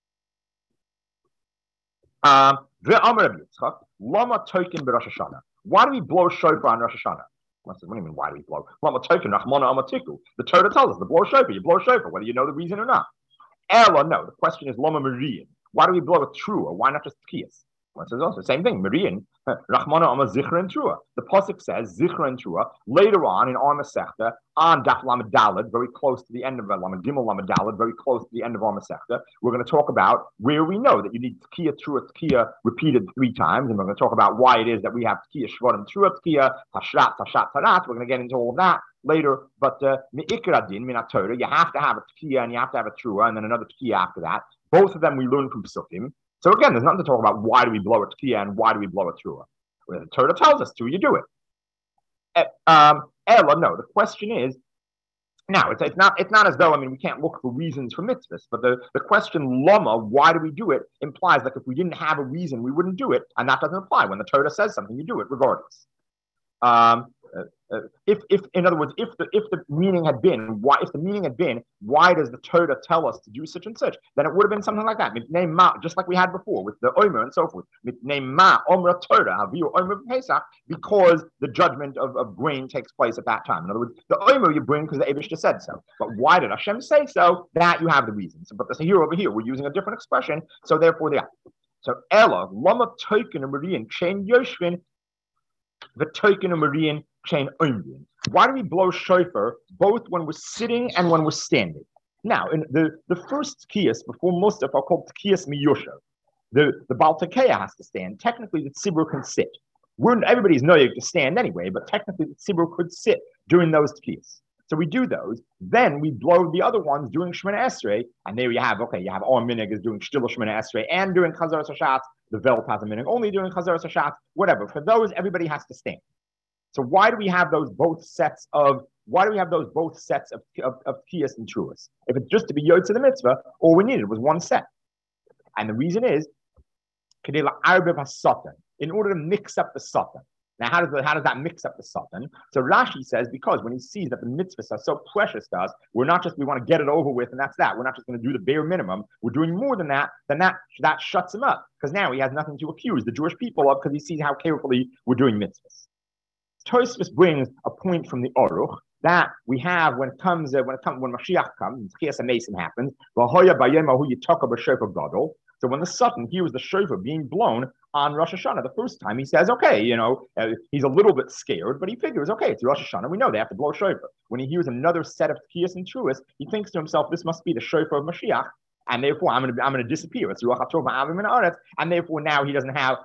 Why do we blow shofar on Rosh Hashanah? What do you mean, why do we blow? The Torah tells us to blow shofar. You blow shofar, whether you know the reason or not. Ella, no. The question is Lama Marian. Why do we blow a trua? Why not just Tkiyas? Well, it says also same thing. Marian, Rachmana Amma Zichra and Trua. The pasuk says Zichra and Trua. Later on in our Masechta, on Daf Lamed Daled, very close to the end of Lamed Gimel Lamed Daled, very close to the end of our Masechta, we're going to talk about where we know that you need Tkiya, Trua, Tkiya repeated 3 times, and we're going to talk about why it is that we have Tkiya, Shvarim, Trua, Tkiya, Tashrat, Tashat, Tarat. We're going to get into all of that later, but Me'ikra Din, Minat Torah, you have to have a Tkiya and you have to have a Trua, and then another Tkiya after that. Both of them we learn from Psukim. So again, there's nothing to talk about why do we blow a Tkiya and why do we blow a Trua. Well, the Torah tells us to, you do it. Ella, no, the question is, now, it's not as though, I mean, we can't look for reasons for mitzvahs, but the question, lama, why do we do it, implies like if we didn't have a reason, we wouldn't do it, and that doesn't apply. When the Torah says something, you do it regardless. If in other words, if the meaning had been why does the Torah tell us to do such and such, then it would have been something like that. Just like we had before with the Omer and so forth. Because the judgment of grain takes place at that time. In other words, the Omer you bring because the Eibush said so. But why did Hashem say so? That you have the reasons. But here over here, we're using a different expression, so therefore they are. So Ella, Lama Token and Marian, Chain Yoshvin, the Token and Marian, Chain Omrian. Why do we blow shofar both when we're sitting and when we're standing? Now, in the first tkiyas before Musaf are called tkiyas miyusha. The Baal Tekeya has to stand. Technically, the tzibur can sit. Everybody's knowing to stand anyway, but technically the tzibur could sit during those tkiyas. So we do those. Then we blow the other ones doing Shemana Esrei, and there you have Or Minig is doing Shtil Shemana Esrei and doing Chazar Sashat. The Velt has a Minig only doing Chazar Sashat. Whatever. For those, everybody has to stand. So why do we have those both sets of tkiyas and truas? If it's just to be yotze the mitzvah, all we needed was one set. And the reason is in order to mix up the satan. Now, how does that mix up the satan? So Rashi says, because when he sees that the mitzvahs are so precious to us, we want to get it over with, and that's that. We're not just going to do the bare minimum. We're doing more than that. Then that shuts him up, because now he has nothing to accuse the Jewish people of, because he sees how carefully we're doing mitzvahs. Tosfos brings a point from the Aruch that we have when Mashiach comes, Chiyas HaMesim happens. So when the Satan hears the shofar being blown on Rosh Hashanah the first time, he says, okay, he's a little bit scared, but he figures, okay, it's Rosh Hashanah, we know they have to blow shofar. When he hears another set of Tkiyas and Truas, he thinks to himself, this must be the shofar of Mashiach, and therefore I'm going to disappear. It's Ruach HaTov Ma'avim and Aretz, and therefore now he doesn't have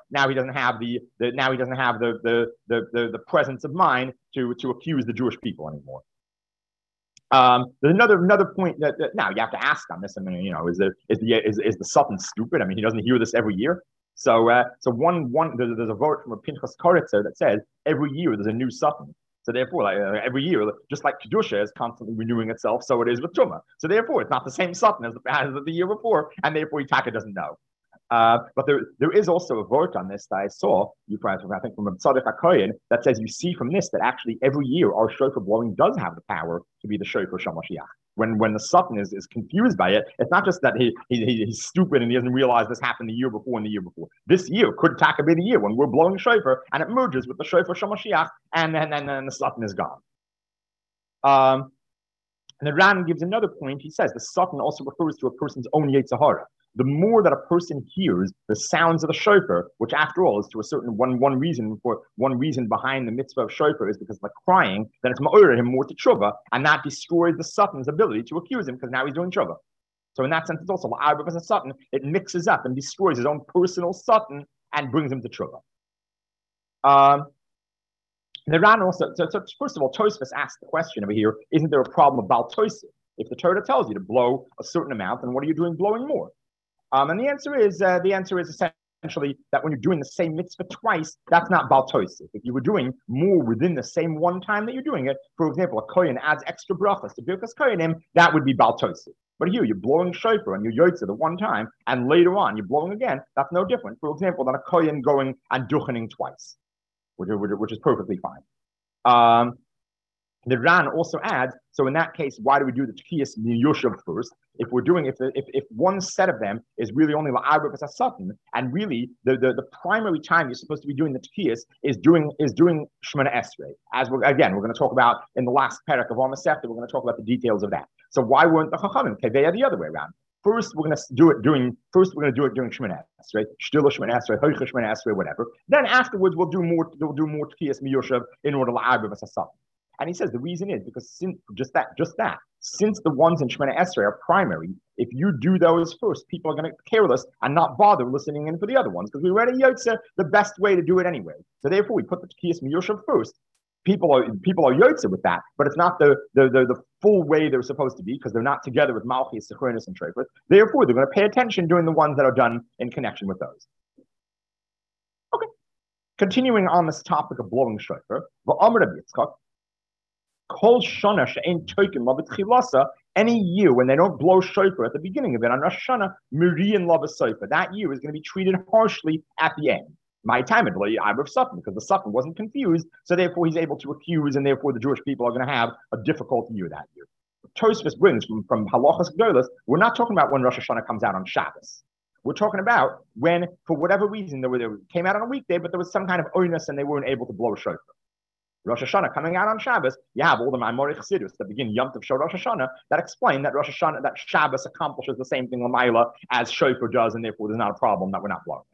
the presence of mind to accuse the Jewish people anymore. There's another point that now you have to ask on this. I mean, is the Satan stupid? I mean, he doesn't hear this every year. So there's a vote from a Pinchas Koritzer that says every year there's a new Satan. So therefore, every year, just like Kedusha is constantly renewing itself, so it is with Tumah. So therefore, it's not the same Satan as the year before, and therefore Taka doesn't know. But there is also a vote on this that I saw, I think from a Tzaddik HaKoyen, that says you see from this that actually every year our shofar blowing does have the power to be the shofar Shel Mashiach. When the Satan is confused by it, it's not just that he's stupid and he doesn't realize this happened the year before and the year before. This year could Taka be the year when we're blowing shofar and it merges with the shofar Shel Mashiach, and then the Satan is gone. And the Ran gives another point. He says the Satan also refers to a person's own Yetzer Hara. The more that a person hears the sounds of the shofar, which after all is to a certain one reason behind the mitzvah of shofar is because like crying, then it's ma'oreh him more to tshuva, and that destroys the Satan's ability to accuse him because now he's doing tshuva. So in that sense, it's also la'arba as a Satan. It mixes up and destroys his own personal Satan and brings him to tshuva. The Ran also, so first of all, Tosfos asked the question over here, isn't there a problem about Tosif? If the Torah tells you to blow a certain amount, then what are you doing blowing more? And the answer is essentially that when you're doing the same mitzvah twice, that's not Bal Tosif. If you were doing more within the same one time that you're doing it, for example, a Kohen adds extra brachas to Birkas Kohanim, that would be Bal Tosif. But here, you're blowing shofar and you're yotze the one time, and later on you're blowing again. That's no different, for example, than a Kohen going and duchening twice, which is perfectly fine. The Ran also adds, so in that case, why do we do the Tekiyas Miyushav first? If we're doing, if one set of them is really only La'arba Satan, and really the primary time you're supposed to be doing the Tekiyas is doing Shemana Esrei. As we're going to talk about in the last parak of our Masechta, we're going to talk about the details of that. So why weren't the Chachamim Keveya the other way around? First, we're going to do it during Shemana Esrei, Shtila Shemana Esrei, Hoicha Shemana Esrei, whatever. Then afterwards, we'll do more Tekiyas Miyushav in order La'arba Satan. And he says the reason is because since the ones in Shemana Esrei are primary, if you do those first, people are going to be careless and not bother listening in for the other ones because we read a Yotze the best way to do it anyway. So therefore, we put the Tekiyas Miyushav first. People are Yotze with that, but it's not the full way they're supposed to be because they're not together with Malchus, Sechonis, and Shofar. Therefore, they're going to pay attention during the ones that are done in connection with those. Okay. Continuing on this topic of blowing Shofar, any year when they don't blow shofar at the beginning of it on Rosh Hashanah, Mirian Lava that year is going to be treated harshly at the end. My time at Iber Sutton, because the Sutton wasn't confused, so therefore he's able to accuse, and therefore the Jewish people are going to have a difficult year that year. Tosfos brings from Halachas Gedolos, we're not talking about when Rosh Hashanah comes out on Shabbos. We're talking about when, for whatever reason, they came out on a weekday, but there was some kind of oinus and they weren't able to blow a shofar. Rosh Hashanah coming out on Shabbos, you have all the Maimorei Chassidus that begin Yom Tov Shor Rosh Hashanah that explain that that Shabbos accomplishes the same thing Lamaila as shofar does, and therefore there's not a problem that we're not blowing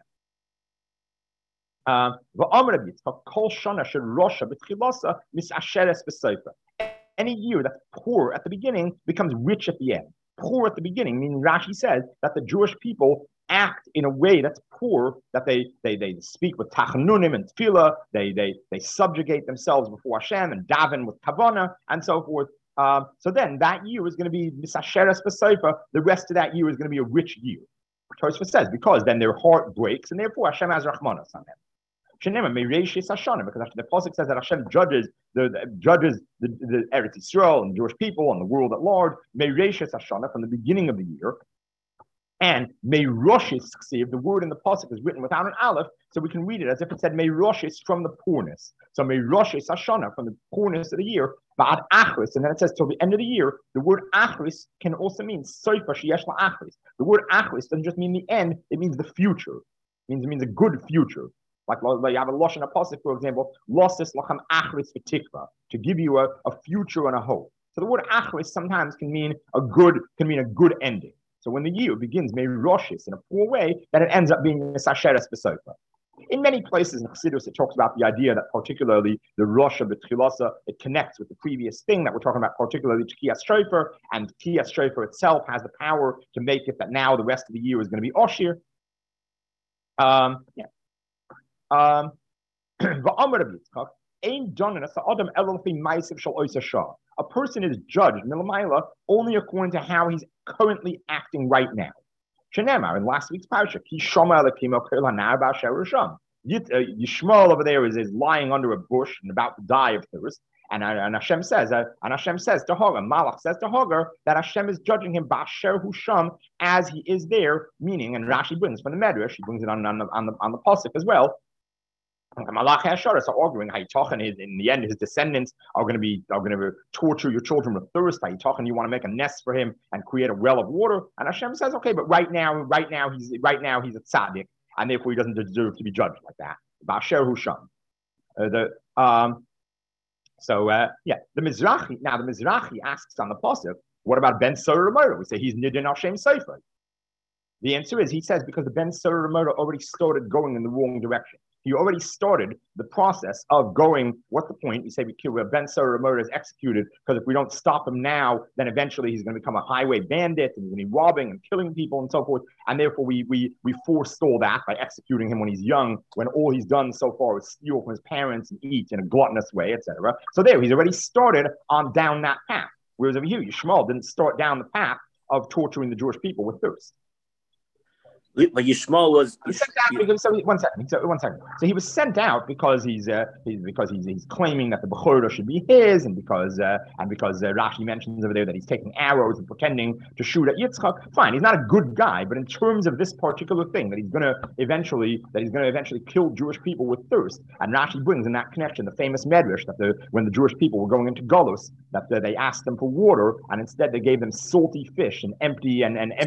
it. Any year that's poor at the beginning becomes rich at the end. Poor at the beginning, meaning Rashi says that the Jewish people act in a way that's poor, that they speak with tachanunim and tefillah, they subjugate themselves before Hashem and daven with kavana and so forth. So then that year is going to be misasheres b'seifa. The rest of that year is going to be a rich year. Tosfos says because then their heart breaks and therefore Hashem has rachmanas on them. Because the pasuk says that Hashem judges the Eretz Yisrael and the Jewish people and the world at large. Meireshis Hashanah from the beginning of the year. And Meiroshis Ksiv, the word in the pasuk is written without an aleph, so we can read it as if it said Meiroshis from the poorness. So Meiroshis Hashanah from the poorness of the year, Ba'ad Achris, and then it says till the end of the year. The word Achris can also mean Soifa Sheyesh Achris. The word Achris doesn't just mean the end; it means the future. It means a good future. Like you have a Lashon HaPasuk, for example, Losis Lachem Achris V'Tikva, to give you a future and a hope. So the word Achris sometimes can mean a good ending. So when the year begins Meiroshis in a poor way, then it ends up being a Sasheres B'Sofa. In many places in Chassidus, it talks about the idea that particularly the Rosh of the Tchilasa, it connects with the previous thing that we're talking about, particularly Tekiyas Shofar, and Tekiyas Shofar itself has the power to make it that now the rest of the year is going to be Oshir. A person is judged milamayla only according to how he's currently acting right now. In last week's parasha, Yishmael over there is lying under a bush and about to die of thirst. And Hashem says to Hagar, Malach says to Hagar that Hashem is judging him b'asher husham as he is there. Meaning, and Rashi brings from the Medrash, he brings it on the pasuk as well. Malach Hashara are arguing Haytachan is in the end his descendants are going to torture your children with thirst. Haytachan, you want to make a nest for him and create a well of water. And Hashem says, okay, but right now he's a tzaddik, and therefore he doesn't deserve to be judged like that. Ba'asher husham. The Mizrahi asks on the pasuk, what about Ben Sora Ramora? We say he's Nidin Hashem Sefer. The answer is, he says, because the Ben Sora Ramora already started going in the wrong direction. He already started the process of going, what's the point? We say we kill Ben Sora murder is executed because if we don't stop him now, then eventually he's going to become a highway bandit and he's going to be robbing and killing people and so forth. And therefore we forestall that by executing him when he's young, when all he's done so far is steal from his parents and eat in a gluttonous way, etc. So there, he's already started on down that path. Whereas over here, Yishmael didn't start down the path of torturing the Jewish people with thirst. But Yishmael was. One second. So he was sent out because he's claiming that the Bechorah should be his, and because Rashi mentions over there that he's taking arrows and pretending to shoot at Yitzchak. Fine, he's not a good guy, but in terms of this particular thing that he's going to eventually kill Jewish people with thirst, and Rashi brings in that connection the famous medrash that when the Jewish people were going into Golus, that they asked them for water, and instead they gave them salty fish and empty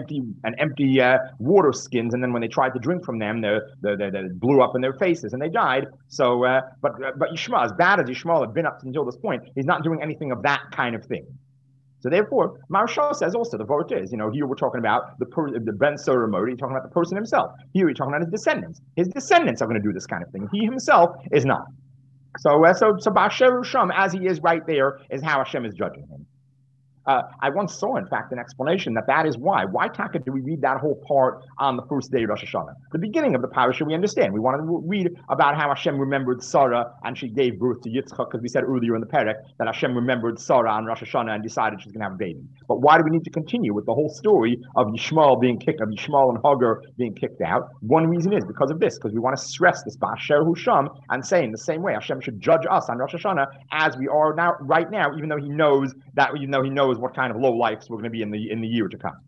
water skins. And then when they tried to drink from them, they blew up in their faces and they died. So, but Yishmael, as bad as Yishmael had been up until this point, he's not doing anything of that kind of thing. So therefore, Maharshal says also the vote is, here we're talking about the Ben Sora murder. You're talking about the person himself. Here you're talking about his descendants. His descendants are going to do this kind of thing. He himself is not. So Ba'asher Sham, as he is right there, is how Hashem is judging him. I once saw, in fact, an explanation that is why. Why, Taka, do we read that whole part on the first day of Rosh Hashanah? The beginning of the parasha, we understand. We want to read about how Hashem remembered Sarah and she gave birth to Yitzchak, because we said earlier in the Perek that Hashem remembered Sarah on Rosh Hashanah and decided she's going to have a baby. But why do we need to continue with the whole story of Yishmael and Hagar being kicked out? One reason is because of this, because we want to stress this Ba'asher Husham and say in the same way Hashem should judge us on Rosh Hashanah as we are now, right now, even though he knows what kind of low lives we're going to be in the year to come.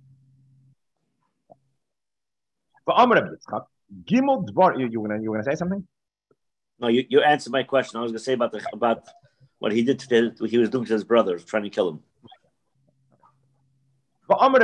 But Amar Yitzchak, Gimel Dvar, you were going to say something? No, you answered my question. I was going to say about what he did what he was doing to his brothers, trying to kill him. There are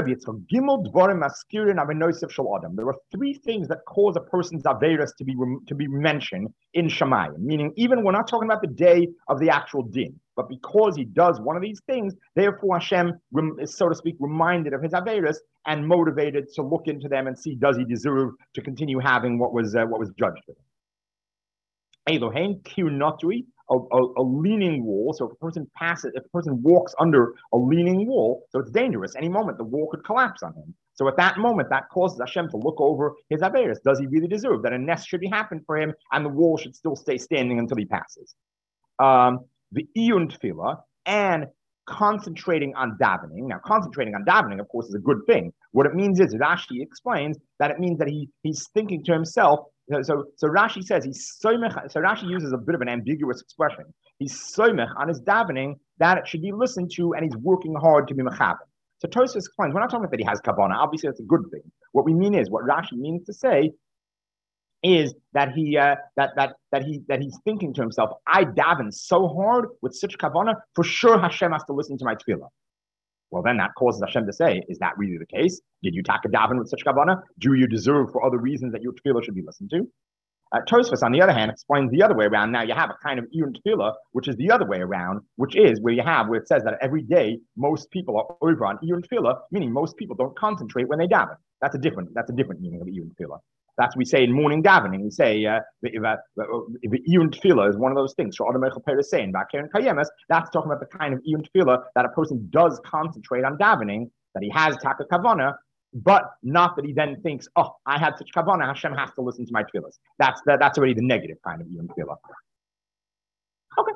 three things that cause a person's aveirus to be mentioned in Shamayim, meaning even we're not talking about the day of the actual din, but because he does one of these things, therefore Hashem is, so to speak, reminded of his aveirus and motivated to look into them and see, does he deserve to continue having what was judged with him. Elohein kirnotui, a leaning wall. So if a person walks under a leaning wall, so it's dangerous. Any moment the wall could collapse on him. So at that moment, that causes Hashem to look over his aveirus. Does he really deserve that a nest should be happening for him and the wall should still stay standing until he passes? The iyun tefillah and concentrating on davening. Now, concentrating on davening, of course, is a good thing. What it means is, Rashi explains that it means that he's thinking to himself. So Rashi says he's soymech. So Rashi uses a bit of an ambiguous expression. He's soymech on his davening that it should be listened to, and he's working hard to be mechaber. So Tosfos explains we're not talking about that he has kavanah. Obviously, that's a good thing. What we mean is what Rashi means to say is that he's thinking to himself, I daven so hard with such kavanah, for sure Hashem has to listen to my tefillah. Well, then that causes Hashem to say, is that really the case? Did you take a daven with such kavanah? Do you deserve for other reasons that your tefillah should be listened to? Tosfos, on the other hand, explains the other way around. Now you have a kind of iyun tefillah, which is the other way around, which is where it says that every day most people are over on iyun tefillah, meaning most people don't concentrate when they daven. That's a different meaning of iyun tefillah. That's what we say in morning davening. We say if iyun tefillah is one of those things. That's talking about the kind of iyun tefillah that a person does concentrate on davening, that he has taka kavana, but not that he then thinks, oh, I had such kavana, Hashem has to listen to my tefillahs. That's already the negative kind of iyun tefillah. Okay.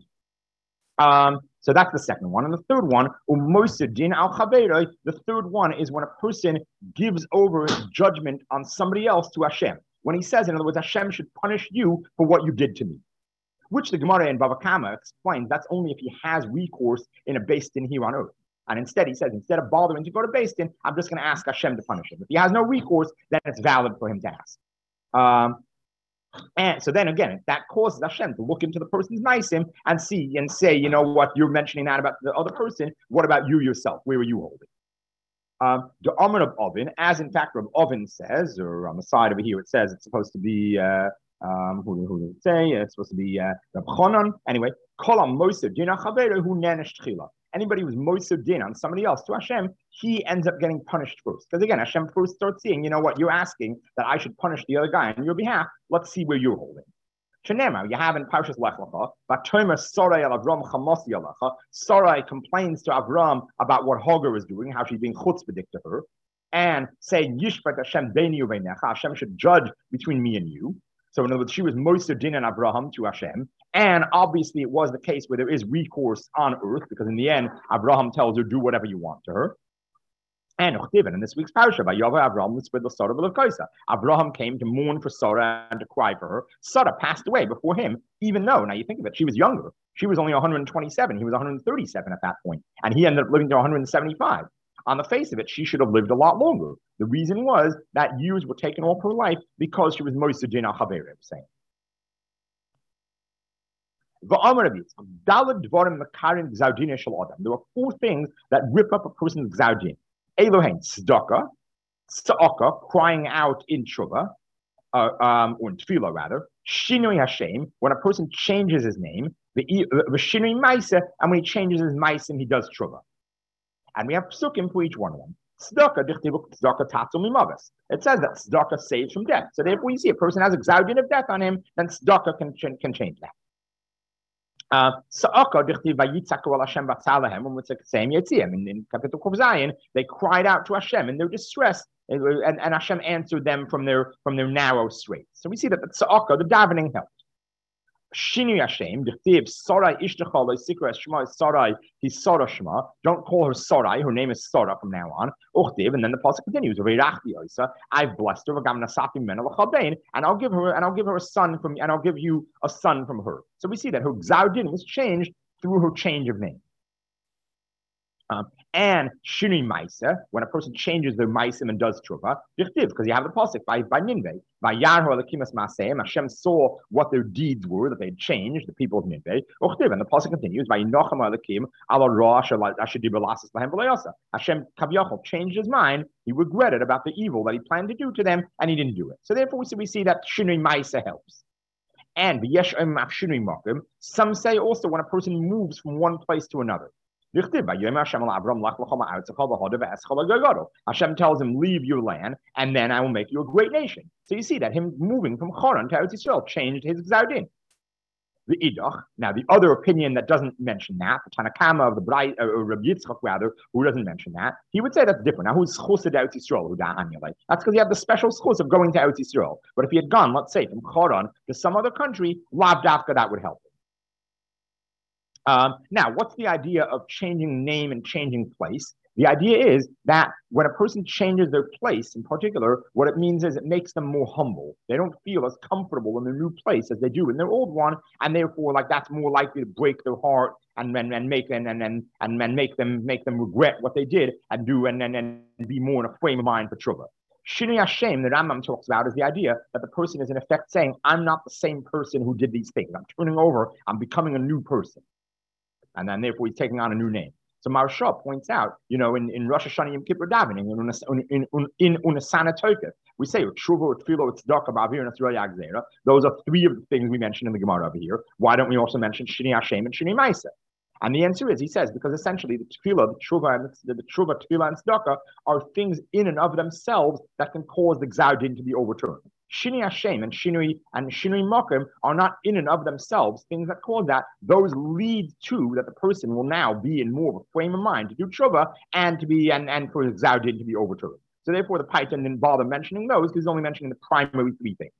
So that's the second one. And the third one, the third one is when a person gives over judgment on somebody else to Hashem. When he says, in other words, Hashem should punish you for what you did to me. Which the Gemara in Bava Kama explains that's only if he has recourse in a Beis Din here on earth. And instead, he says, instead of bothering to go to Beis Din, I'm just going to ask Hashem to punish him. If he has no recourse, then it's valid for him to ask. And so then again, that causes Hashem to look into the person's nisim and see and say, you know what, you're mentioning that about the other person. What about you yourself? Where are you holding? The Amar of Ovin, as in fact Rav Ovin says, or on the side over here it says it's supposed to be who did it say? It's supposed to be Rav Chonon. Anyway, Kolam Moshe Dina Chaveru Hu Nenesh Tchila. Anybody who's Moshe Din on somebody else to Hashem, he ends up getting punished first. Because again, Hashem first starts seeing, you know what, you're asking that I should punish the other guy on your behalf. Let's see where you're holding. Shenema, you have in Parshas Lech Lecha, Vatomer Sarai al Avram Chamosi Alecha. Sarai complains to Avram about what Hagar is doing, how she's being chutzpahdik to her, and saying Yishpat Hashem Beini Uveinecha, Hashem should judge between me and you. So in other words, she was Moser Din and Abraham to Hashem. And obviously it was the case where there is recourse on earth, because in the end, Abraham tells her, do whatever you want to her. And in this week's parasha, Abraham came to mourn for Sarah and to cry for her. Sarah passed away before him, even though, now you think of it, she was younger. She was only 127. He was 137 at that point. And he ended up living to 175. On the face of it, she should have lived a lot longer. The reason was that years were taken off her life because she was Moser Din al Chaver, saying. There are four things that rip up a person's gzaudin. Elohein, tzedakah, tzedakah, crying out in tshuva, or in tefillah rather. Shinui Hashem, when a person changes his name. The shinui ma'aseh, and when he changes his ma'aseh, he does tshuva. And we have psukim for each one of them. Tzedakah, tzedakah tatzum mimavis. It says that tzedakah saves from death. So therefore, you see a person has a gzaudin of death on him, then tzedakah can change that. In Kapitel Kuf Zayin, they cried out to Hashem in their distress, and Hashem answered them from their narrow straits. So we see that the tzedakah, the davening, helped. Shinu Hashem, Dechtiv Sarai Ishtachal Sikra Shema Sarai Hisara Shema. Don't call her Sarai. Her name is Sarah from now on. Uchtiv, and then the pasuk continues. I've blessed her, and I'll give her a son from, and I'll give you a son from her. So we see that her Gzaudin was changed through her change of name. And Shinui Maisa, when a person changes their Maisim and does Tshuva, because you have the pasuk by Ninveh, by Yarhu Alakimas Maseim, Hashem saw what their deeds were, that they had changed, the people of Ninveh. And the pasuk continues by Nochem Alakim, Ala Rosh Ashadibalasis Lahem B'Layasa. Hashem Kaviyachol changed his mind, he regretted about the evil that he planned to do to them, and he didn't do it. So therefore we see that Shinui Maisa helps. And some say also when a person moves from one place to another. Hashem tells him, leave your land, and then I will make you a great nation. So you see that him moving from Haran to Eretz Yisrael changed his Gzaudin. The Idach, now the other opinion that doesn't mention that, the Tanakama of the Rabbi Yitzchak rather, who doesn't mention that, he would say that's different. Now who's Chus to Eretz Yisrael? That's because you have the special Chus of going to Eretz Yisrael. But if he had gone, let's say, from Haran to some other country, Lav Dafka, that would help him. Now, what's the idea of changing name and changing place? The idea is that when a person changes their place in particular, what it means is it makes them more humble. They don't feel as comfortable in their new place as they do in their old one, and therefore, like that's more likely to break their heart and make them regret what they did and do and be more in a frame of mind for tshuva. Shinui Hashem, the Rambam talks about, is the idea that the person is in effect saying, I'm not the same person who did these things. I'm turning over, I'm becoming a new person. And then therefore he's taking on a new name. So Maharsha points out, in Rosh Hashanah Yom Kippur davening, in Unasana Tokef, we say, those are three of the things we mentioned in the Gemara over here. Why don't we also mention Shinui Hashem and Shinui Maisa? And the answer is, he says, because essentially the tefillah, the tshuva, and the tshuva, tefillah, and tzedakah are things in and of themselves that can cause the gzaudin to be overturned. Shinui Hashem and Shinui Mokim are not in and of themselves things that cause that. Those lead to that the person will now be in more of a frame of mind to do tshuva and to be and for the gzaudin to be overturned. So therefore, the Paitan didn't bother mentioning those because he's only mentioning the primary three things.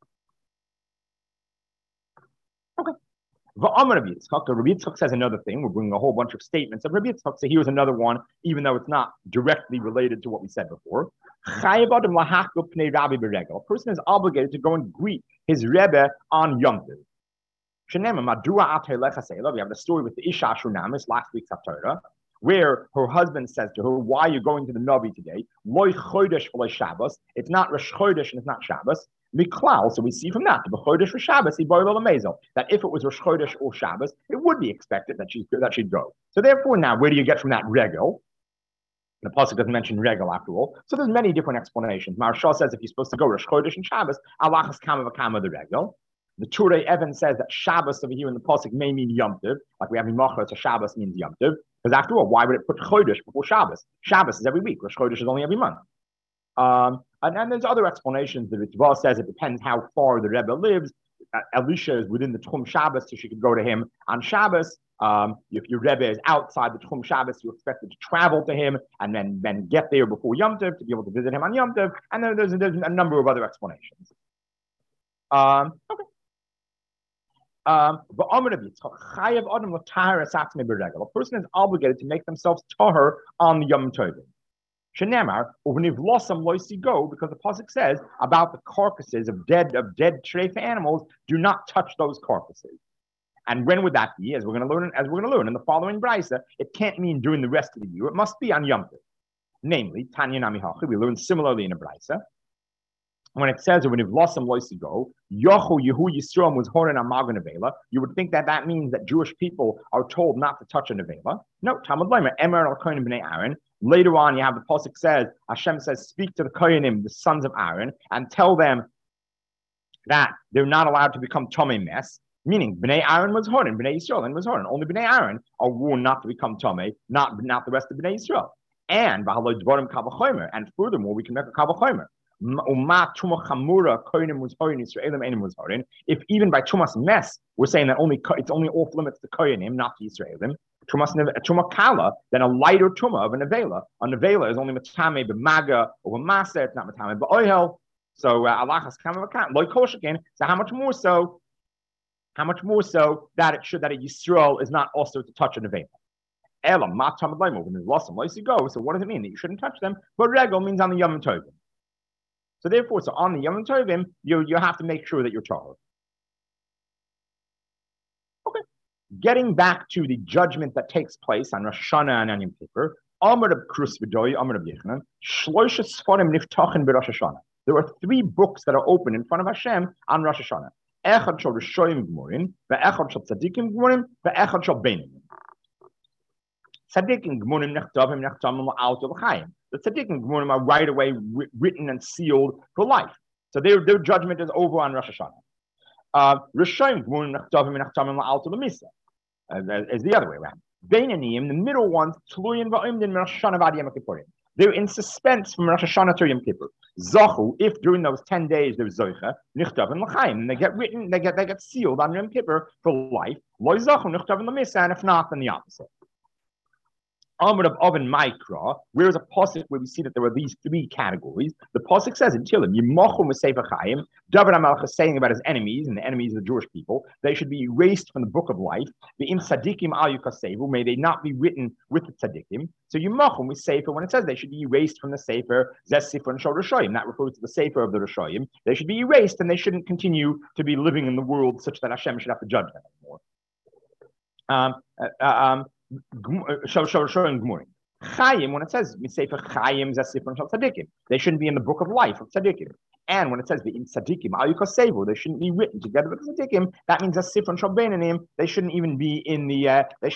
Okay. Rabbi Yitzchak says another thing. We're bringing a whole bunch of statements of Rabbi Yitzchak. So here's another one, even though it's not directly related to what we said before. A person is obligated to go and greet his Rebbe on Yom Tov. We have the story with the Isha Shunamis, last week's Haftarah, where her husband says to her, why are you going to the Navi today? It's not Rosh Chodesh and it's not Shabbos. Miklal, so we see from that, that if it was Rosh Chodesh or Shabbos, it would be expected that she'd go. So therefore now, where do you get from that regel? The pasuk doesn't mention regel after all. So there's many different explanations. Maharsha says if you're supposed to go Rosh Chodesh and Shabbos, Allah has kama v'kama the regel. The Turei Evan says that Shabbos over here in the pasuk may mean Yom Tov, like we have in Machar, so Shabbos means Yom Tov. Because after all, why would it put Chodesh before Shabbos? Shabbos is every week. Rosh Chodesh is only every month. And there's other explanations. The Ritva says it depends how far the Rebbe lives. Elisha is within the Tchum Shabbos, so she could go to him on Shabbos. If your Rebbe is outside the Tchum Shabbos, you're expected to travel to him and then get there before Yom Tov to be able to visit him on Yom Tov. And then there's a number of other explanations. Okay. A person is obligated to make themselves tahor on the Yom Tovim. Shenemar, go, because the pasuk says about the carcasses of dead treifa animals, do not touch those carcasses. And when would that be? As we're going to learn in the following brisa, it can't mean during the rest of the year. It must be on Yom Tov. Namely, Tanya Nami Hachi, we learn similarly in a brisa. When it says when Ivlosam Loisigo, Yochu Yehu Yisrael was Horan Amagan Avela, you would think that means that Jewish people are told not to touch an Avela. No, Talmud Leimer, Emer al Kohanim b'nei Aaron. Later on, you have the pasuk says, Hashem says, speak to the Kohanim, the sons of Aaron, and tell them that they're not allowed to become Tomei Mess. Meaning, Bnei Aaron was Horan, Bnei Yisrael was Horan. Only Bnei Aaron are warned not to become Tomei, not the rest of Bnei Yisrael. And furthermore, we can make a Kavachomer. If even by Tumas Mess, we're saying that it's only off limits to Koyanim, not to Yisraelim. Tuma Kala, then a lighter Tuma of a Nevela. A Nevela is only Matame b'Maga or b'Masa, it's not Matame b'Oihel. So Allah has come of account. Loy Koshakin. So how much more so that a Yisrael is not also to touch a Nevela? Ela Matam Lemo, when there's lost them, go. So what does it mean that you shouldn't touch them? But Regel means on the Yom Tovim. So therefore, on the Yom Tovim, you have to make sure that you're tahor. Okay. Getting back to the judgment that takes place on Rosh Hashanah and on Yom Kippur, Amar of Krus V'Doy, Amar of Yechanan, Shloisha Sforim Niftachen b'Rosh Hashanah. There are 3 books that are open in front of Hashem on Rosh Hashanah. Echad shel Rishoyim Gmurim, ve'echad shel Tzadikim Gmurim, ve'echad shel Beinim. Tzadikim Gmurim Nechtavim Nechtamim La'al L'Chaim. The Tzaddik and Gemurim are right away written and sealed for life. So their judgment is over on Rosh Hashanah. Rishayim Gemurim Nechtavim Nechtamim La'al L'Misa is the other way around. Beinanim, the middle ones, Tluyim Va'imdin Rosh Hashanah V'ad Yom Kippurim. They're in suspense from Rosh Hashanah to Yom Kippur. Zachu, if during those 10 days there's Zoicha, Nechtavim L'Chaim, and they get written, they get sealed on Yom Kippur for life. Lo Zachu Nechtavim L'Misa, and if not, then the opposite. Amr of Oven Mikra, whereas a pasuk where we see that there are these 3 categories. The pasuk says in Tehillim, Yimochum v'Sefer Chaim. David HaMelech is saying about his enemies and the enemies of the Jewish people, they should be erased from the book of life. V'im tzadikim al yukasevu, may they not be written with the tzadikim. So Yimochum v'Sefer, when it says they should be erased from the Sefer, Zes Sifra and Shol Rishoyim, that refers to the Sefer of the Rishoyim. They should be erased and they shouldn't continue to be living in the world such that Hashem should have to judge them anymore. Chayim, when it says Sefer Chayim Zasifron Shal Tzadikim, they shouldn't be in the book of life of Tzadikim. And when it says in Tzadikim Al Yukasevu, they shouldn't be written together with Tzadikim. That means Zasifron Shal Beinanim. They shouldn't even be in the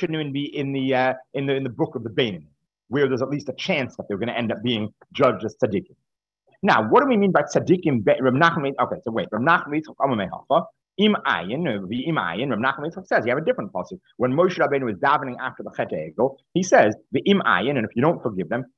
book of the Beinanim, where there's at least a chance that they're going to end up being judged as Tzadikim. Now, what do we mean by Tzadikim? Okay, so wait, Rav Nachman Yitzchak Amar Mehacha. Im Ayin, Rav Nachman Yitzchak says, you have a different passage. When Moshe Rabbeinu was davening after the Chet Egel, he says, Im Ayin, and if you don't forgive them,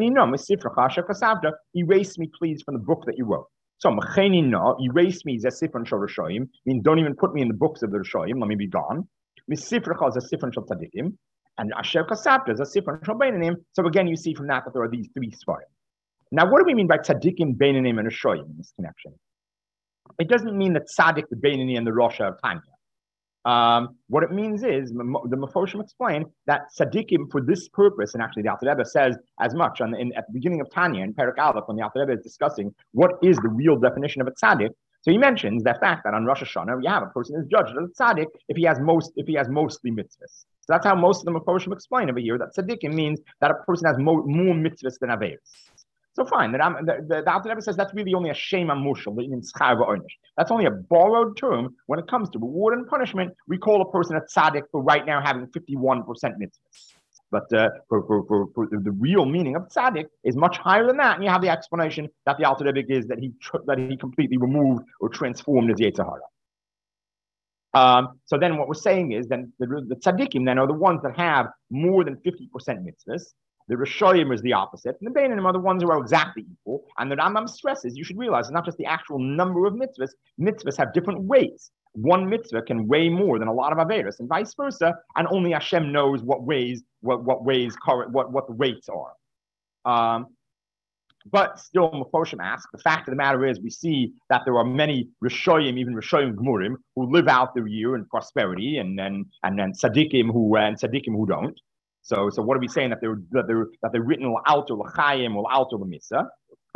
erase me please from the book that you wrote. So, erase me, Zasifran Shal Rishoyim, means don't even put me in the books of the Rishoyim, let me be gone. Misifracha Zasifran Shal Tzadikim, and Asher Kasabta Zasifran Shal Beinanim. So again, you see from that there are these 3 svarim. Now, what do we mean by Tzadikim, Beinanim, and Rishoyim in this connection? It doesn't mean that Tzaddik, the Beinani, and the Rosh are Tanya. What it means is, the Mefoshim explain that Tzaddikim for this purpose, and actually the Alter Rebbe says as much at the beginning of Tanya, in Perek Aleph, when the Alter Rebbe is discussing what is the real definition of a Tzaddik. So he mentions the fact that on Rosh Hashanah, you have a person who is judged as a Tzaddik if he has mostly mitzvahs. So that's how most of the Mefoshim explain over here, that Tzaddikim means that a person has more mitzvahs than Averis. So fine, the Alter Rebbe says that's really only a shema mushal, that's only a borrowed term when it comes to reward and punishment. We call a person a tzaddik for right now having 51% mitzvahs. But for the real meaning of tzaddik is much higher than that. And you have the explanation that the Alter Rebbe gives that he completely removed or transformed his Yetzer Hara. So then what we're saying is then the tzaddikim then are the ones that have more than 50% mitzvahs. The Rishoyim is the opposite, and the Beinanim are the ones who are exactly equal. And the Rambam stresses, you should realize, it's not just the actual number of mitzvahs. Mitzvahs have different weights. one mitzvah can weigh more than a lot of averos, and vice versa, and only Hashem knows what weighs what the weights are. But still, Mephoshim asks, the fact of the matter is, we see that there are many Rishoyim, even Rishoyim Gemurim, who live out their year in prosperity, and then tzaddikim who don't. So what are we saying, that they're written l'alter l'chaim or l'alter l'misa?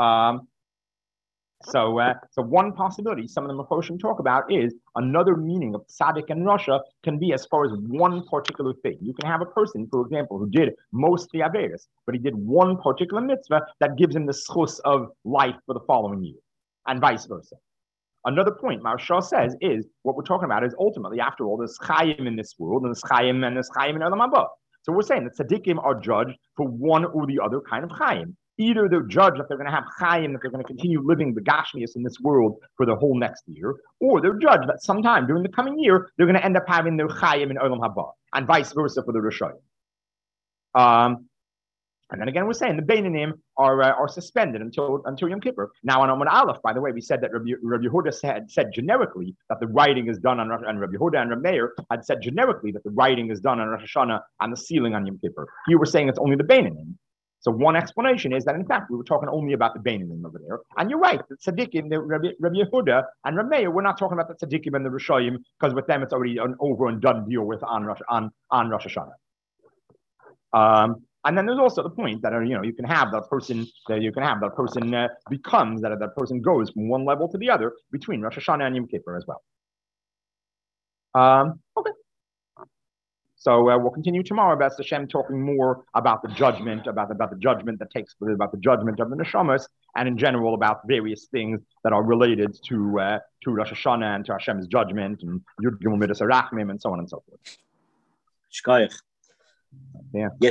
So one possibility some of the Mephoshim talk about is another meaning of tzaddik and rasha can be as far as one particular thing. You can have a person, for example, who did most of the averos, but he did one particular mitzvah that gives him the schus of life for the following year, and vice versa. Another point Maharsha says is what we're talking about is ultimately, after all, there's chayim in this world, and there's chayim in Olam Haba. So we're saying that tzaddikim are judged for one or the other kind of chayim. Either they're judged that they're going to have chayim, that they're going to continue living the gashmias in this world for the whole next year, or they're judged that sometime during the coming year they're going to end up having their chayim in Olam Haba, and vice versa for the Rishoyim. And then again, we're saying the Beinanim are suspended until Yom Kippur. Now on Amud Aleph, by the way, we said that Rabbi Yehuda had said generically that the writing is done on Rosh, and Rabbi Yehuda and Rabbi Meir had said generically that the writing is done on Rosh Hashanah and the sealing on Yom Kippur. Here we're saying it's only the Beinanim. So one explanation is that, in fact, we were talking only about the Beinanim over there. And you're right, the Tzaddikim, the Rabbi Yehuda and Rabbi Meir, we're not talking about the Tzaddikim and the Rishoyim, because with them it's already an over and done deal with on Rosh Hashanah. And then there's also the point that you can have that person becomes that person goes from one level to the other between Rosh Hashanah and Yom Kippur as well. Okay. So we'll continue tomorrow, B'ez Hashem, talking more about the judgment, about the judgment that takes place, about the judgment of the neshamas, and in general about various things that are related to Rosh Hashanah and to Hashem's judgment and Yud Gimel Midas HaRachmim and so on and so forth. Shkoyach. Yeah.